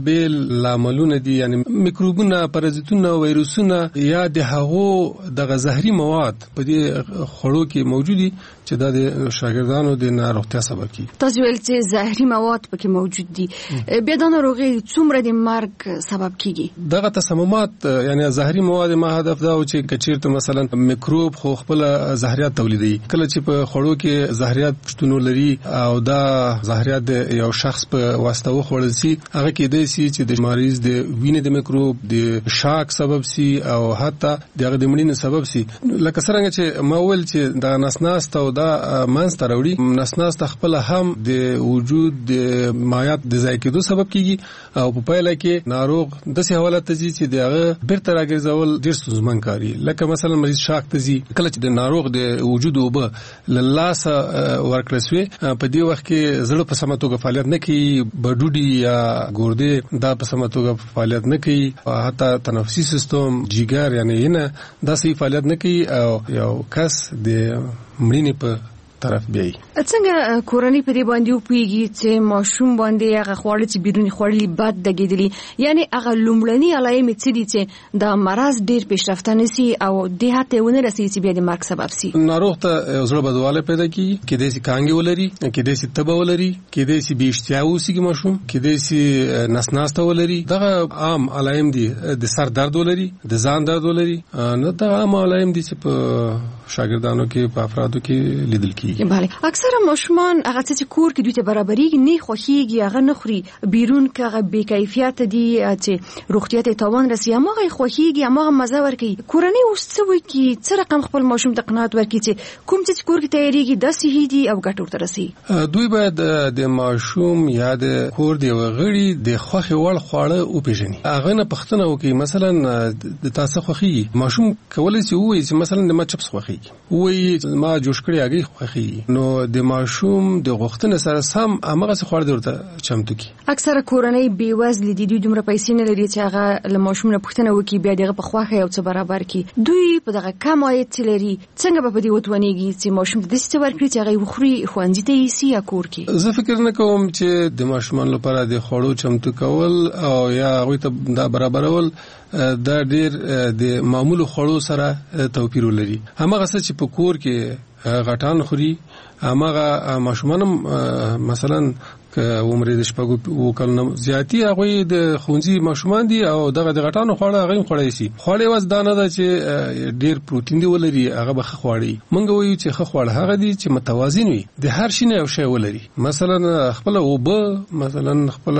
بیل عاملونه دي، یعنی میکروبونه، پرازیتونه، وایروسونه یا د هغو د زهري مواد په دې خوړو کې موجود دي چې دا د شاګردانو د ناروغتیا سبب کیږي. تاسو ویل چې زهري مواد پکې موجود دي، بیا د ناروغي څومره د مرګ سبب کیږي؟ دغه تسممات یعنی زهري مواد ما هدف دا و چې کچیرته مثلا میکروب خو خپل زهريات تولیدوي، کله چې په خوړو کې زهريات پښتون لري او دا زهريات یو شخص په واسطه وخوړل شي، هغه کې د سي چې د مریض د وینې د میکروب د شاک سبب سي او حتی دغه د مړینې سبب سي. لکه څنګه چې ما ویل چې دا نسناست او دا منځ راوړي، نسناست خپل هم د وجود د مایعات د ضایع کېدو سبب کیږي او په پایله کې ناروغ داسې حالت ته ځي چې دغه بیرته راګرځول ډېر ستونزمن کاري. لکه مثلا مریض شاک ته ځي، کله چې د ناروغ د وجود اوبه له لاسه ورکړل شوې په دې وخت کې زړه په سمه توګه فعالیت نه کوي، بډوډي یا ګردې دا په سمه توګه فعالیت نه کوي، حتی تنفسي سیستم، جګر یعنی نه دا صحیح فعالیت نه کوي او یو کس د مړینې په طرف بیایي. څنګه کورنۍ په دې باندې وپوهیږي چې ماشوم باندې هغه خواړه چې بیرونی خوړلي بد دګېدلي، یعنی هغه لومړني علایم څه دي چې دا مرض ډیر پیشرفته نشي او د هاته ونه رسي چې بیا د مرګ سبب شي؟ ناروغ ته زړه بدواله پیدا کیږي، کېدای شي کانګې ولري، کېدای شي تبه ولري، کېدای شي بې اشتها اوسېږي ماشوم، کېدای شي نسناسته ولري. دغه عام علایم دي. د سر درد ولري، د ځان درد ولري، نو دا عام علایم دي چې په شاګردانو کې په افرادو کې لیدل کیږي. بله، اکثره ماشومان هغه چې کور کې دوی ته برابرېږي نه خوښيږي، هغه نه خوري، بیرون کې هغه بې کیفیت دي چې روغتیا ته تاوان رسي، هغه خوښيږي، هغه مزه ورکوي. کورنۍ اوس څه وایي چې څه رقم خپل ماشوم ته قناعت ورکړي چې کوم چې کور کې تیاریږي د صحي دي او ګټور ته رسي؟ دوی باید د ماشوم یا د کور دی وغړي د خوخي وړ خواړه او پیژني. هغه نه پښتنه وکي، مثلا د تاسو خوخي ماشوم کولای شي وایي چې مثلا د ما چپس خوخي، وایي ما جوش کړی هغه خوخي، نو د ماشوم د غوښتنې سره سم هغه څه خواړه ورته چمتو کی. اکثره کورنۍ بې وزله دي، دوی دومره پیسې نه لري چې هغه له ماشوم نه پوښتنه وکړي بیا دغه په خوخه او څه برابر کی. دوی په دغه کم عاید لري، څنګه به په دې وتونیږي چې ماشوم د دې څه ورکړي چې هغه وخوري خوندې ته یې یا کور کې؟ زه فکر نه کوم چې د ماشومان لپاره د خوړو چمتو کول او یا هغه ته دا برابرول دا ډیر د معمول خوړو سره توپیر لري. هغه څه چې په کور کې غټان خوري، هغه ماشومان مثلا که عمر د شپږو وکړنه زیاتی هغه د خونځي ماشومان دي او دغه د غټانو خواړه هغه خوري شي. خواړه واز دانه ده چې ډیر پروتین دی ولري، هغه به خواړي. مونږ وایو چې خواړه هغه دي چې متوازن وي، د هر شي نه یو شی ولري. مثلا خپل اوبه، مثلا خپل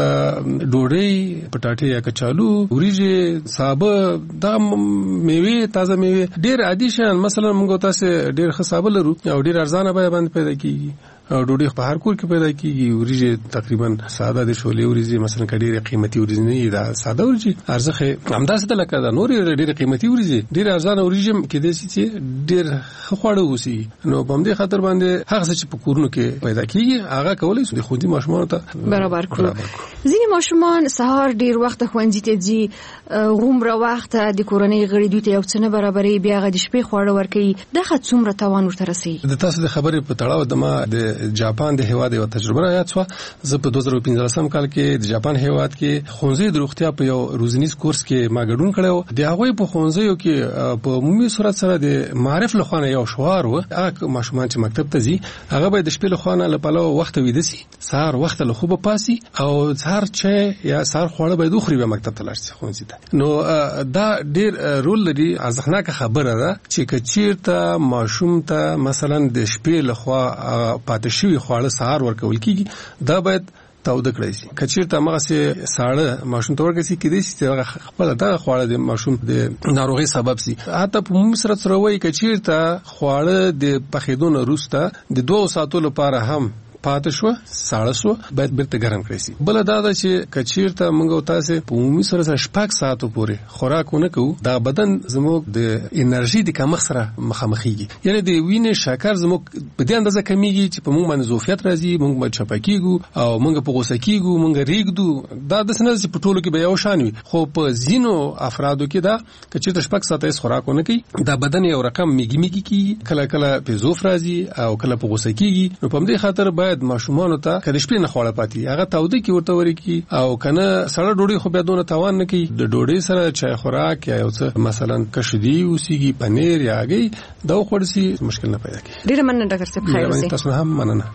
ډوډۍ، پټاټې یا کچالو، وریجې، سابه، دا میوه، تازه میوه، ډیر عادي شان. مثلا مونږ تاسو ډیر خصابه لرو او ډیر ارزانه به باندې پیدا کیږي. ډوډۍ په هر کور کې پیدا کیږي. وریجې تقریبا ساده د شولې وریجې مثلا کډيره قیمتي وریجې نه دا ساده وریجې ارزخه همداسې د لکه دا نور ډېر قیمتي وریجې ډېر ارزانه وریجې کې د سې ډېر خواړه وسی. نو په دې خاطر باندې هغه څه په کورونو کې پیدا کیږي هغه کولای شي د خوندي ماشومان ته برابر کړو. ځینې ماشومان سهار ډېر وخت خوندې ته ځي، غومره وخت د کورنۍ غړي دوی ته یو څه نه برابرې، بیا غو د شپې خواړه ورکوي. دغه څومره تاوان ورته رسي؟ د تاسو د خبرې په تړاو د ما د جاپان د هیواد یو تجربه را یاد شو. زه په 2015 کال کې د جاپان هیواد کې خونځي د روغتیا په یو روزنیز کورس کې ما ګډون کړو. د هغه په خونځیو کې په عمومي صورت سره د معرف لخوانه یو شوار و. هغه ماشومان چې مکتب ته ځي هغه به د شپې لخوانه لپاره وخت ویده سي، سهار وخت له خوبه پاسي او سهار چې یا سهار خوړه به دوخري به مکتب ته لاړ شي خونځي ته. نو دا ډیر رول لري. ارزښتناک خبره ده چې کچیرته ماشوم ته مثلا د شپې لخوا پاتې شوی خواړه سهار ورکول کیږي، دا باید تاوده کړی شي. کچیرته هغه سي ساړه ماشوم ته ورکړي کېدای شي چې خپل دا خواړه د ماشوم د ناروغي سبب شي. حتی په مصر سره وایي کچیرته خواړه د پخېدو وروسته د 2 ساعتو لپاره هم پاتې شو ساړه شو باید بیرته ګرم کړی شي. بل دا ده چې کچیرته موږ تاسو په عمومي سره 6 ساعتو پورې خوراکونه کوو، دا بدن زموږ د انرژي د کمښت سره مخامخېږي. یعنی د وینې شکر زموږ په دې اندازه کمیږي چې په موږ باندې ظرفیت راځي، موږ باندې چپکیږو او موږ په غوسه کیږو، موږ ریګدو. دا د سنځ په ټولو کې به یو شان وي، خو په زینو افرادو کې دا کچیرته 6 ساعته خوراکونه کوي، دا بدن یو رقم میږي کیږي، کله کله په ظرف راځي او کله په غوسه کیږي. نو په دې خاطر باید ماشومان ته کله شپې نه خوړه پاتې هغه تاوده کی ورته ورکی او کنه سړه ډوډۍ خو بیا دونه تاوان نه کوي. د ډوډۍ سره چای خوراک یا یو څه مثلا کشدي اوسېږي، پنیر یا هګۍ دا خورسي مشکل نه پیدا کوي. ډیره مننه ډاکټر صاحب، خیر اوسئ. تاسو هم مننه.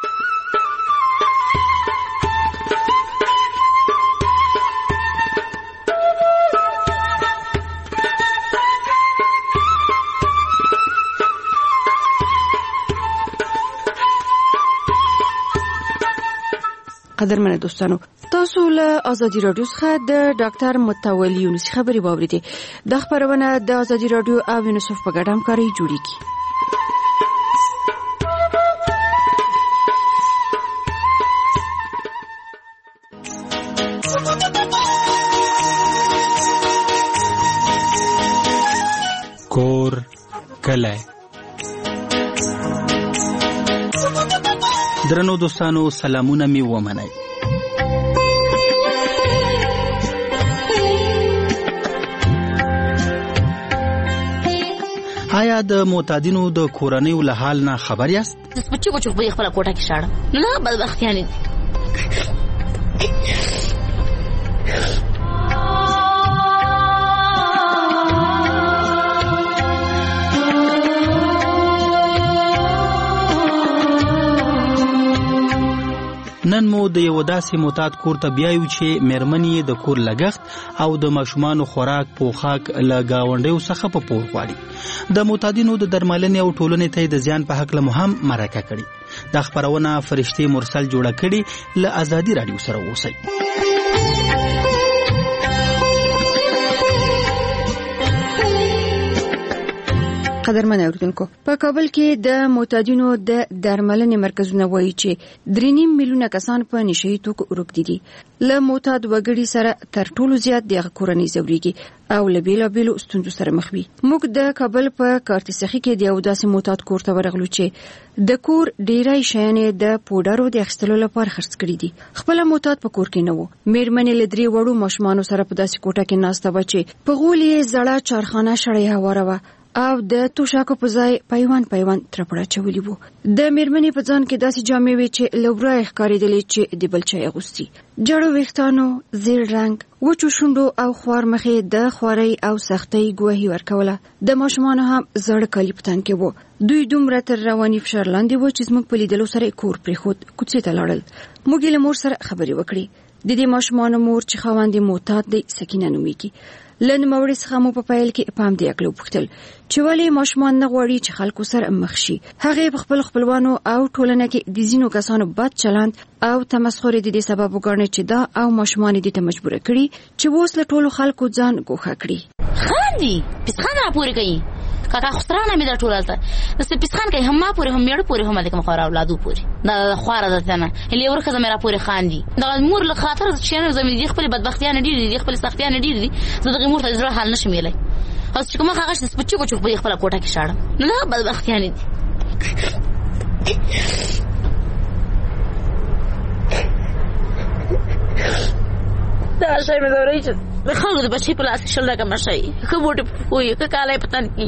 قدرمن دوستانو، تاسو له ازادي رادیو څخه د ډاکټر متولي یونس خبري واوریدئ. د خبرونه د ازادي رادیو او یونیسف په ګډه همکاري جوړیږي. کور کله درنو دوستانو، سلامونه می ومنئ. آیا د معتادینو د کورنیو له حال نه خبر یاست؟ د سپچو چوک په خپل کوټه کې شاړه نه بدبختیانه نن مو د یو داسې معتاد کور ته بیایو چې مېرمنې د کور لګښت او د ماشومانو خوراک پوښاک له ګاونډیو څخه په پور غواړي. د معتادینو د درملنې او ټولنې ته د زیان په هکله مو هم مرکه کړي. دا خپرونه فرشتي مرسل جوړه کړي. له ازادي رادیو سره اوسئ. قدرمن اوریدونکو، په کابل کې د معتادینو د درملنې مرکزونه وایي چې 3.5 میلیونه کسان په نشهیي توکو ورک دي. له معتاد وګړي سره تر ټولو زیات د کورنۍ ځوريږي او له بیلابیلو ستونزو سره مخ وي. موږ د کابل په کارتسخي کې د یو داسې معتاد کور ته ورغلو چې د کور ډیری شیانې د پودرو د اخیستلو لپاره خرڅ کړي دي. خپل معتاد په کور کې نه وو. مېرمنې له 3 وړو ماشومانو سره په داسې کوټه کې ناسته و چې په غولې زړه چارخانه شړې هواره و او د توشاکو په ځای پیوند ترپړه چولې وو. د مېرمنې په ځان کې داسې جامې وې چې لورای ښکارېدلې چې د بل چا اغوستي. جړو ویښتانو، زیړ رنګ، وچو شونډو او خوار مخې د خوارۍ او سختۍ ګواهي ورکوله. د ماشومانو هم زړه کالي په تن کې وو. دوی دومره تر رواني فشار لاندې وو چې زموږ په لیدلو سره کور پرېښود، کوڅې ته لاړل. موږ له مور سره خبرې وکړې. د دې ماشومانو مور چې خاوند یې معتاد دی، سکینه نومیږي. له نوموړي څخه مو په پیل کې پام دی اکلو پوښتل چې ولې ماشومان نه غواړي چې خلکو سره مخ شي. هغه په خپل خپلوانو او ټولنه کې د ځینو کسانو بد چلند او تمسخر د دې سبب وګڼي چې دا او ماشومان دې ته مجبور کړي چې اوس له ټولو خلکو ځان ګوښه کړي. خاندي پسخان راپورې کوي کاکا خسرانه مې دا ټولالته نو سپسخان کوي هم ما پورې هم میړ پورې هم د کوم خور اولادو پورې دا خواره ده نه هلي ورخه زمې را پورې خاندي دا مور له خاطر چې نه زمې دي خپل بدبختیان دي خپل سختیان دي زه د مور ته زړه حل نشم ویلای اوس چې کوم هغه چې سپچو په خپل کوټه کې شاړم نه بدبختیان دي دا شای مې دا ورېچ د خلکو د بچي په لاس شل راکمه شي خبرې پوي کاله پتن کی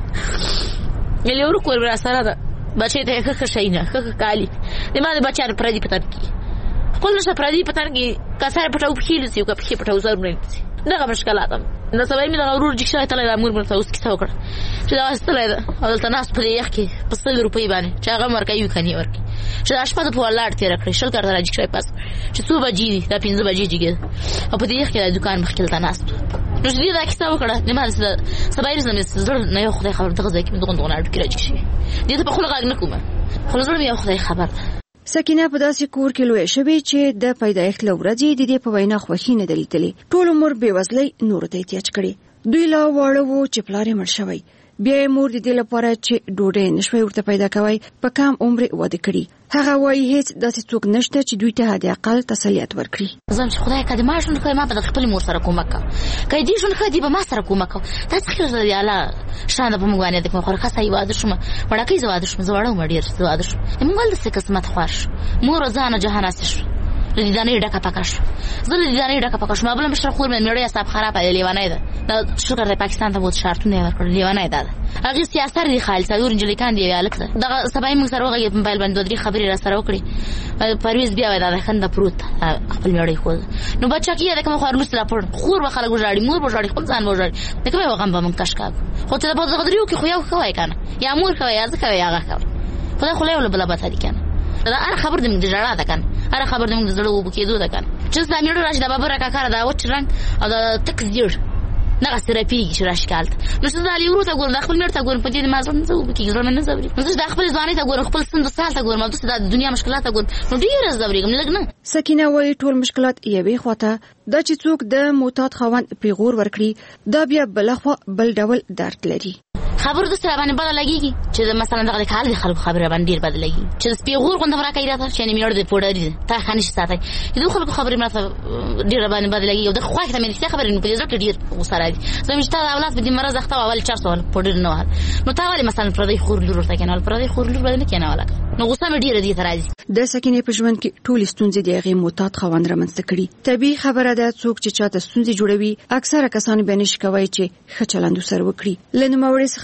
یلی ور کور را سره دا بچي ته ښه شي نه ښه کالي د ما د بچي پردي پتن کی خپل نشه پردي پتن کی کسره پټو خېل سي او په پټو زر نه دغه مشکلات نو سبا مې دا ورور جکشه ته لا مور مرته اوس کیسه وکړه چې دا استله ده او دلته ناس په یخ کې په 100 روپۍ باندې چې هغه مرکې کني ورکی چې اشپاده په ولاړ تیر کړی شل کار راځي چې پاس چې 2 بجې دا 15 بجې جګه او په دې یخ کې د دکان مخ کې دلته ناس نو دې دا کیسه وکړه نه ما سبا یې زمې زړه نه یو خدای خبر دغه ځکه مې دغه اړ کې راځي دې ته په خلک غږ نه کومه خو زړه مې خدای خبر. سکینه په داسې کور کې لوی شوې چې د پیدایښت لورځي د دې په وینا خوښی نه دلیدلې. ټول عمر بې وزلۍ نور ته احتیاج کړي. دوی لا واړه وو چې پلار یې مړ شوی. بیا مور د دې لپاره چې ډوډۍ نشوي ورته پیدا کوي په کم عمر واده کړي. هغه وايي هیڅ داسې څوک نشته چې دوی ته د اقل تسلیت ورکړي. زم چې خدای کده ما شنو کوي ما په خپل مور سره کومک کوي دې شنو خدي به ما سره کومک دا څه دی الله شاند په موږ باندې د کوم خورخه سي واده شوم وړه کې زواده شوم زواړه مډیر زواده شوم موږ د څه قسمت خوښ مور ځانه جهان اسش لیدانې ډکه پکاش زه لیدانې ډکه پکاش ما بل مشر خور مې مړی حساب خراب دی لیوانای ده دا شکر د پاکستان ته وو شرطونه ورکړل لیوانای ده هغه سیاست دی خالص اور انجلیکان دی الک ده دا سبای موږ سره وغه په موبایل باندې درې خبرې را سره وکړي پرویز بیا وای دا خنده پروت خپل مړی خو نو بچا کیه د کوم خور لوس را پړ خور به خلک وژاړي مور به وژاړي خپل ځان به وژاړي دا کومه وغم به من کش کا خو ته به زغ دریو کې خو یو کوي کنه یا مور کوي یا ځکه هغه کوي خدای خو له بل بل بل کنه دا هر خبر دې موږ جړا ده کنه هر خبر دې موږ زړه وبو کېدو ده کنه چې زميړو راځي دا بابا راکا کار دا و چې رنگ او دا تک زیر نه غسر پیږي چې راشکالت نو څه دالي ورته ګور د خپل مرته ګور په دې ما زړه نه وبو کې زړه نه زوري نو دا خپل ځواني ته ګور خپل سند سال ته ګور ما د دنیا مشکلات ته ګور نو ډیر زوري کوم لګنه. سکینه وایي ټول مشکلات یوې خواته دا چې څوک د معتاد خوند پیغور ورکړي دا بیا بلخوا بل ډول درد لري. خبر د سره باندې بدل لګيږي چې مثلا دغه کال د خلکو خبره باندې ډیر بدل لګي چې سپیغور غونډه راکې راته چې نه میړ د پوډری تا خانش ساتي د خلکو خبره ماته ډیر باندې بدل لګي او د خو ته مې خبره نه پېژنم ډیر وسره دي زموږ ته اولاد په دې مرز اخته اول 400 پوډر نه نو تا ولی مثلا پردي خور لور ورته کنه پردي خور لور باندې کنه ولا نو غوسه مې ډیر دي ترازي د سکینې په ژوند کې ټول ستونزې د هغې معتاد خوند رامنځته کړي. طبیعي خبره ده څوک چې چاته ستونزې جوړوي اکثره کسان به نشي کوي چې ښه چلند سره وکړي. له نوموړي څخه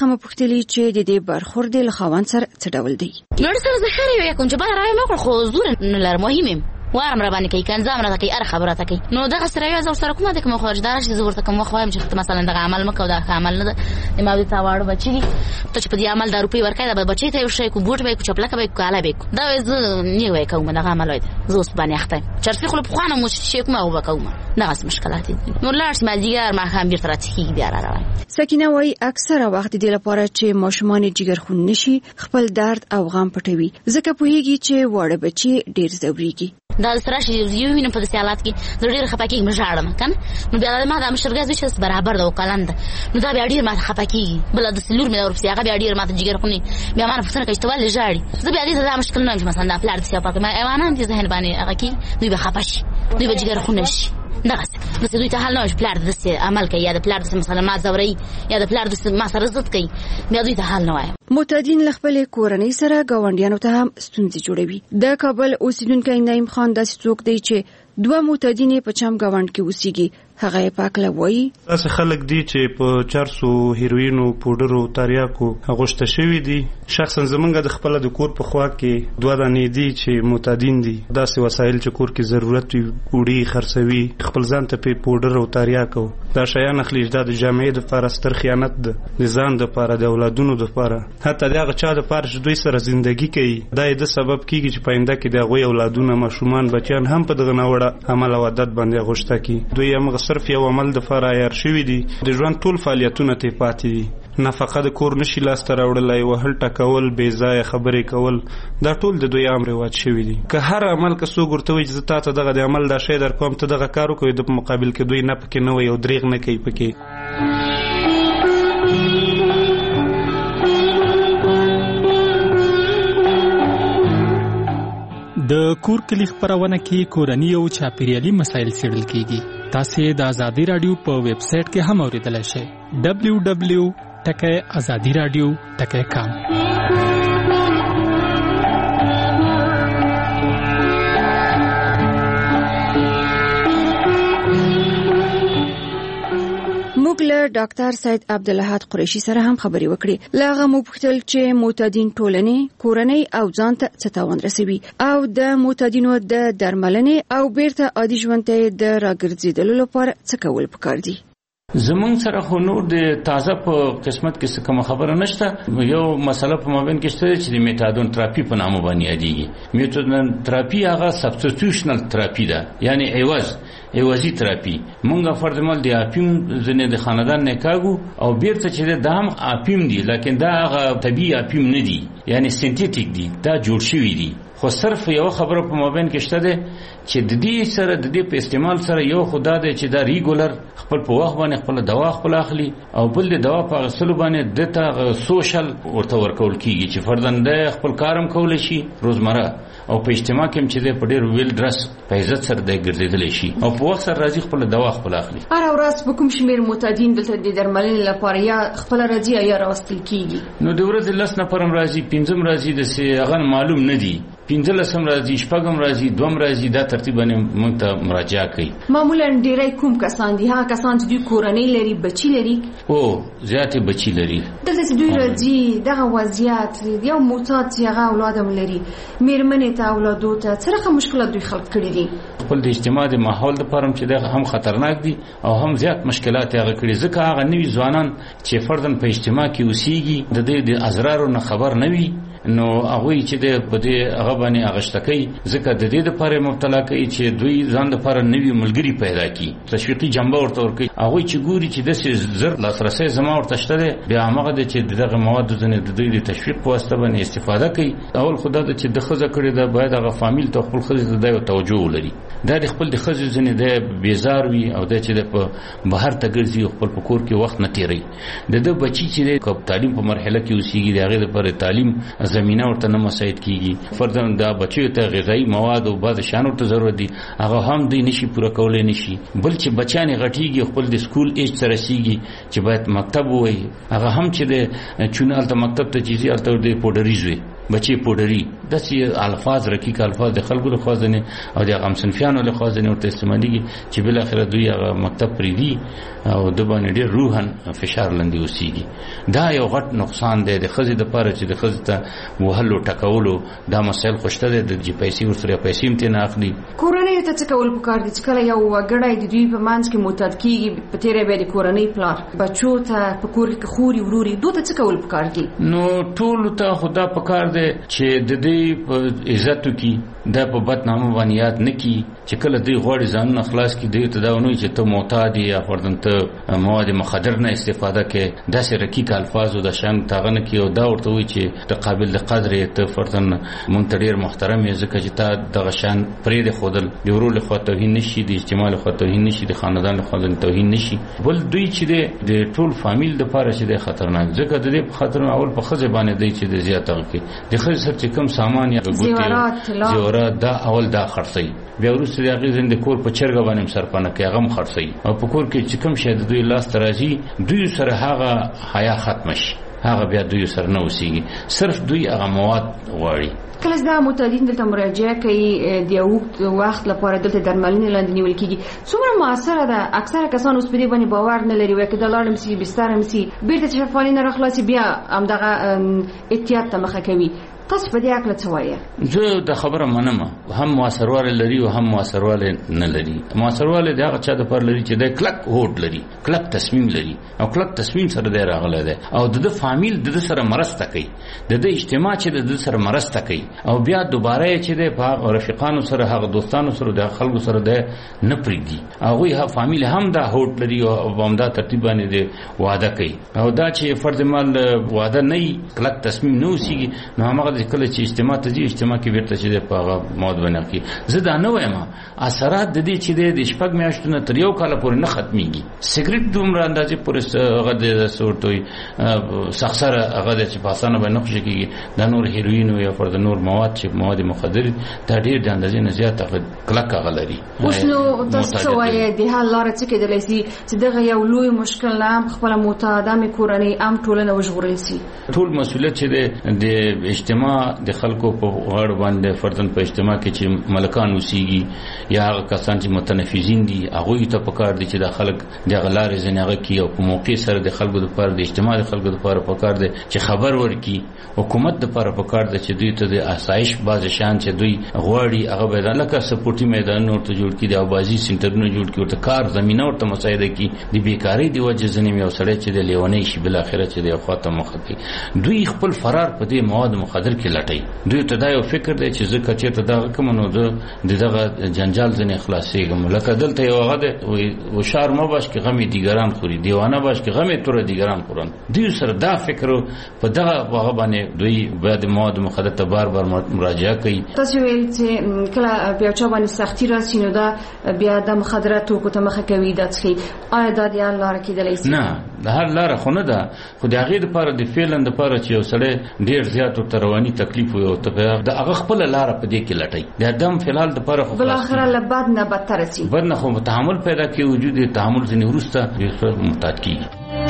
څخه مې پوښتلې چې د دې برخورد له خاوند سره څه ډول دی. نور سره زه خیر یو کوم چې بار راوي مې خو زور نه لر مهمه وارم را باندې کوي کنځام را کوي ار خبره کوي نو دغه سره یو ځو سره کومه د کوم خارج دار چې زورته کوم خوایم چې مثلا دغه عمل مکو دا عمل نه د ما د تاواړو بچی ته چې په دې عمل د روپی ورکای دا بچی ته یو شی کو بوټ به کو چپلکه به کاله به دا نه وای کوم دغه عمل وای زوس باندې اخته چرته خو په خوانه مو شي کومه او کومه دغه مشکلات دي نو لاړ ما دیګر ما هم بیرته راځي بیا راوي. سکینه وای اکثره وخت د لپاره چې ماشومان جګر خون نشي خپل درد او غم پټوي ځکه پوهیږي چې وړه بچي ډیر زوريږي. دا سره چې یو وینم په دې حالات کې زه ډیر خپه کېږم ژاړم کنه نو بیا ما د مشرګاز چې برابر د وکالند نو دا بیا ډیر ما خپه کېږي بل د سلور مې ورپسې هغه بیا ډیر ما ته جګر خوني بیا ما فسره کې استوال ژاړي زه بیا دې دا مشکل نه مثلا د پلار د سیاپا ما ایوانان دې ذهن باندې هغه کې دوی به خپه شي دوی به جګر خوني شي دغه دوی ته حل نه پلار د عمل کوي یا د پلار د مثلا ما زوري یا د پلار د ما سره عزت کوي بیا دوی ته حل نه وای. معتادین خپل کورنۍ سره گاونډیانو ته هم ستونزې جوړوي. د کابل اوسیدونکو نعیم خان داسې څوک دی چې دوه معتادین په چم گاوند کې اوسېږي. هغه پاکله وایي تاسو خلک دي چې په چارسو هیروینو پودرو تریاکو غوښته شوی دي. شخصا زمونږ د خپل د کور په خوا کې دوه دانې دي چې معتادین دي. داسې وسایل چې کور کې ضرورت وي وړي خرڅوي خپل ځان ته په پودر او تریاکو دا شیان اخلي د جامعې د لپاره ستر خیانت ده د ځان د لپاره د اولادونو د لپاره حتی دغه چا د لپاره چې دوی سره ژوندۍ کوي دا د سبب کیږي چې پاینده کې د غوي اولادونه ماشومان بچیان هم په دغه نوړه عمل او عادت باندې غوښته کی دوی هم صرف یو عمل د لپاره عیار شوی دي د ژوند ټول فعالیتونه ته پاتې دي نفقه د کور نشي لاسته راوړلای وهل ټکول بې ځای خبرې کول دا ټول د دوی امر رواج شوی دي که هر عمل که څوک ورته وي چې تاسو دغه د عمل دا شی در کوم ته دغه کار وکړئ د مقابل کې دوی نه پکې نه وي او دریغ نه کوي پکې. د کور کلی خبرونه کې کورنی او چاپیریالي مسایل څېړل کیږي. تاسو د آزادی رادیو په ویب سټ کې هم اوریدلای شئ www.azadiradio.com. موږ له ډاکټر سید عبدالحد قریشي سره هم خبرې وکړې. لاغه مو پوښتل چې معتادین ټولنې کورنۍ او ځان ته څه تاوان رسوي او د معتادینو د درملنې او بیرته عادي ژوند ته د راګرځېدلو لپاره څه کول پکار دي. زمونږ سره خو نور د تازه په قسمت کې کوم خبره نشته. یو مسله په مابین کې شته چې د میتادون تراپی په نامه باندې یادېږي. میتادون تراپی هغه سبستیټیوشنل تراپی ده یعنی عوضی تراپی. مونږه فرضمل د اپیم ځنه د خاندان نه کاغو او بیرته چې د هم اپیم دي لیکن دا هغه طبيعي اپیم نه دي یعنی سنتیټیک دي دا جوړ شوی دي. خو صرف یو خبره په مابین کې شته ده چې د دې سره د دې په استعمال سره یو خدا ده چې دا ریګولر خپل په وخت باندې خپل دوا خپل اخلي او بل د دوا په غسل باندې دته سوشل ورته ورکول کیږي چې فردن د خپل کارم کول شي روزمره او په اجتماع کې چې د پډیر ویل درس په عزت سره د ګرځیدل شي او په وخت سره راځي خپل دوا خپل اخلي. هر ورځ په کوم شمیر معتادین دلته د درملنې لپاره یا خپل راځي یا راوستل کیږي. نو د ورځې لس نفرم راځي 15 راځي د هغه معلوم نه دي 15 راځي شپږم راځي دوم راځي دا ترتیب باندې موږ ته مراجعه کوي. معمولا ډیری کوم کسان دي هغه کسان چې دوی کورنۍ لري بچی لري او زیاتې بچی لري دلته چې دوی راځي دغه وضعیت یو معتاد چې هغه اولادم لري میرمنې ته اولادو ته څرخه مشکلات دوی خلق کړي دي. خپل د اجتماع د ماحول لپاره چې دغه هم خطرناک دي او هم زیات مشکلات هغه کړي ځکه هغه نوی ځوانان چې فردن په اجتماع کې اوسېږي د دې د اضرارو نه خبر نه وي نو هغه چې د بده هغه باندې اغشتکې ځکه د دې لپاره مبتلا کوي چې دوی ځان لپاره نوی ملګری پیدا کړي تشویقي جنبه ورته ورکړي هغه چې ګوري چې د زر لاسرسي زما ورته شته بیا هغه د چې دغه مواد ځنه د دوی د تشویق په واسطه باندې استفاده کوي. اول خدای د چې د خزه کړي دا باید هغه فامیل ته خپل خزه ته د توجه ولري دا د خپل د خزه ځنه د بیزار وي او د چې د بهر ته ګرځي خپل پکور کې وخت نه تیری د بچی چې د تعلیم په مرحله کې اوسېږي دغه لپاره تعلیم زمينه ورته نه مساعد کیږي فردن دا بچیو ته غذایی مواد او بعض شانو ته ضرورت دي هغه هم دوی نشي پوره کولای نشي بل چې بچان غټيږي خپل د سکول ایج سره سیږي چې باید مکتب وای هغه هم چې د چونال ته مکتب ته چیزي ارته د پودریزوي بچي پوډري داسې الفاظ رقیق الفاظ د خلکو له خوا ځنې او د هغه صنفیانو له خوا ځنې ورته استعمالېږي چې بل اخره دوی هغه مکتب پرېږدي او د باندې ډېر روحن فشار لاندې اوسېږي. دا یو غټ نقصان دی د ښځې دپاره چې د ښځې ته وهلو ټکولو دا مسایل خو شته دی چې پیسې ورسره پیسې هم ترېنه اخلي. کورنیو ته څه کول پکار دي چې کله یو وګړی د دوی په منځ کې معتاد کېږي په تېره بیا د کورنۍ پلار بچو ته په کور کې خوري وروري دوی ته څه کول پکار دي؟ نو ټولو ته خو دا پکار دی چې د دې په عزت وکړي دا په بدنامه باندې یاد نه کړي چې کله دوی غواړي ځانونه خلاص کړي دوی ته دا ونه وایي چې ته معتاد یې یا فردن ته مواد مخدر نه استفاده کوې داسې رقیق الفاظو د شان تاغه نه کړي او دا ورته وایي چې ته قابل د قدر یې ته فردن مونږ ته ډېر محترم یې ځکه چې تا دغه شان پرېښودل د ورور له خوا توهین نه شي د اجتماع له خوا توهین نه شي د خاندان له خوا توهین نه شي. بل دوی چې د ټول فامیل دپاره چې دی خطرناک ځکه د دې په خاطر اول په ښځې باندې دی چې د زیات هغه کوي د ښځې سره چې کوم سامان یا زیورات دا اول دا خرڅوي بیا وروسته د هغې ځینې د کور په چرګه باندې هم سرپنه کوي هغه هم خرڅوي او په کور کې چې کوم شی د دوی لاس ته راځي دوی سره هغه حیا ختمه شي هغه بیا دوی سره نه اوسېږي صرف دوی هغه مواد غواړي. کله چې دا معتادین دلته مراجعه کوي د یو وخت لپاره دلته درملنې لاندې نیول کېږي څومره موثره ده؟ اکثره کسان اوس په دې باندې باور نه لري وایي که دا لاړم سي بستر هم سي بېرته چې شفالي نه راخلاصي بیا همدغه احتیاط ته مخه کوي. تاسو په دې اړه څه وایې؟ زه دا خبره منم هم موثروالی لري او هم موثروالی نه لري. موثروالی د هغه چا دپاره لري چې دی کلک هوډ لري کلک تصمیم لري او کلک تصمیم سره دی راغلی دی او د ده فامیل د ده سره مرسته کوي د ده اجتماع چې د ده سره مرسته کوي او بیا دوباره چې دی په هغه رفیقانو سره هغه دوستانو سره د خلکو سره دی نه پرېږدي هغوی فامیل هم دا هوډ لري او همدا ترتیب باندې دی واده کوي او دا چې فرد مال واده نه وي کلک تصمیم نه اوسېږي نو هماغه کله چې اجتماع ته ځي اجتماع کې بیرته چې په هغه مواد باندې کوي. زه دا نه وایم اثرات د دې چې د شپږ میاشتو نه تر یو کال پورې نه ختمېږي. سګرټ دومره اندازې پورې هغه د سورتوي سخسره هغه د چې په اسانه باندې نه خوشي کېږي دا نور هیروین یا فرد نور مواد چې مواد مخدر دا ډېر د اندازې نه زیات کلک هغه لري. اوس نو تاسو څه وایې د حل لاره څه کېدلی سي چې دغه یو لوی مشکل نه هم خپله معتاده مې کورنۍ هم ټولنه وژغورلی سي؟ ټول مسؤلیت چې د اجتماع د خلکو په غاړه باندې فردن په اجتماع کې چې ملکان اوسېږي یا هغه کسان چې متنفذین دي هغوی ته پکار دي چې د خلک دغه لارې ځینې هغه کړي او په موقع سره د خلکو دپاره د اجتماع د خلکو دپاره پکار دی چې خبر ورکړي. حکومت دپاره پکار دی چې دوی ته د آسایش بعضې شیان چې دوی غواړي هغه باید لکه سپورټي میدانونه ورته جوړ کړي د اوبازي سینټرونه جوړ کړي ورته کار زمینه ورته مساعده کړي د بیکارۍ د وجې ځینې یو سړی چې د لیونی شي بالاخره چې د یو خوا ته مخه کوي دوی خپل فرار په دې مواد مخدر کې لټوي. دوی ته دا یو فکر دی چې زه که چېرته دغه کوم نو زه د دغه جنجال ځینې خلاصېږم لکه دلته یو هغه دی هوښیار مه باش که غم یې دیګران خوري دیوانه باش که غم یې توره دیګران خورن. دوی سره دا فکر په دغه هغه باندې دوی باید مواد مخدر ته بار بار مراجعه کوي. تاسو ویل چې کله په یو چا باندې سختي راسي نو دا بیا د مخدرات توکو ته مخه کوي دا څښي آیا دا د حل لاره کېدلی سي؟ نه د حل لاره خو نه ده خو د هغې دپاره د فعلا دپاره چې یو سړی ډېر زیات ورته رواني تکلیف وي او د هغه خپله لاره په دې کې لټوي د ادم فلحال دپاره خو بالاخره له بد نه بدتره سي بد نه خو تحمل پیدا کوي وجود یې تحمل ځینې وروسته محتاج کېږي.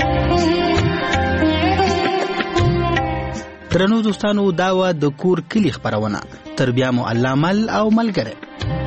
درنو دوستانو دا وه د کور کلي خپرونه تر بیا مو الله مل او ملګری.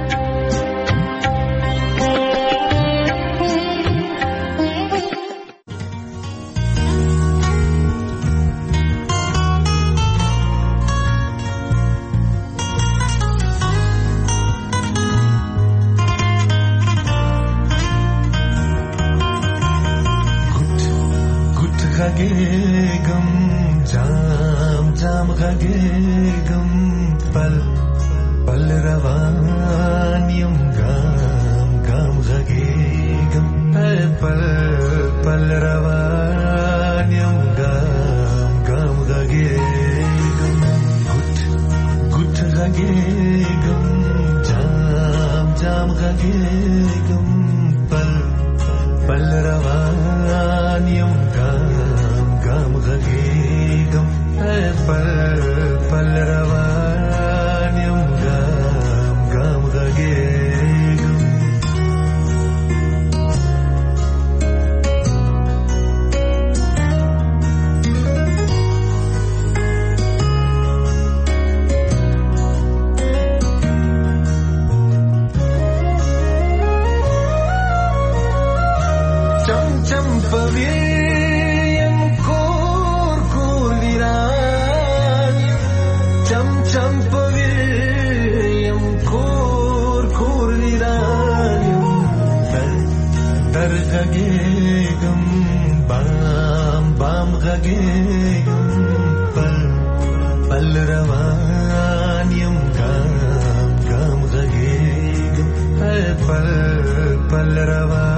غږېږم جام جام غږېږم پل پل روان یم ګام ګام غږېږم پل پل روان یم ګام ګام غږېږم ګوټ ګوټ غږېږم جام جام غږېږم پل پل روان یم غږېږم پل پل روان یم ګام ګام غږېږم غږېږم بام بام غږېږم پل پل روان یم ګام ګام غږېږم پل پل روان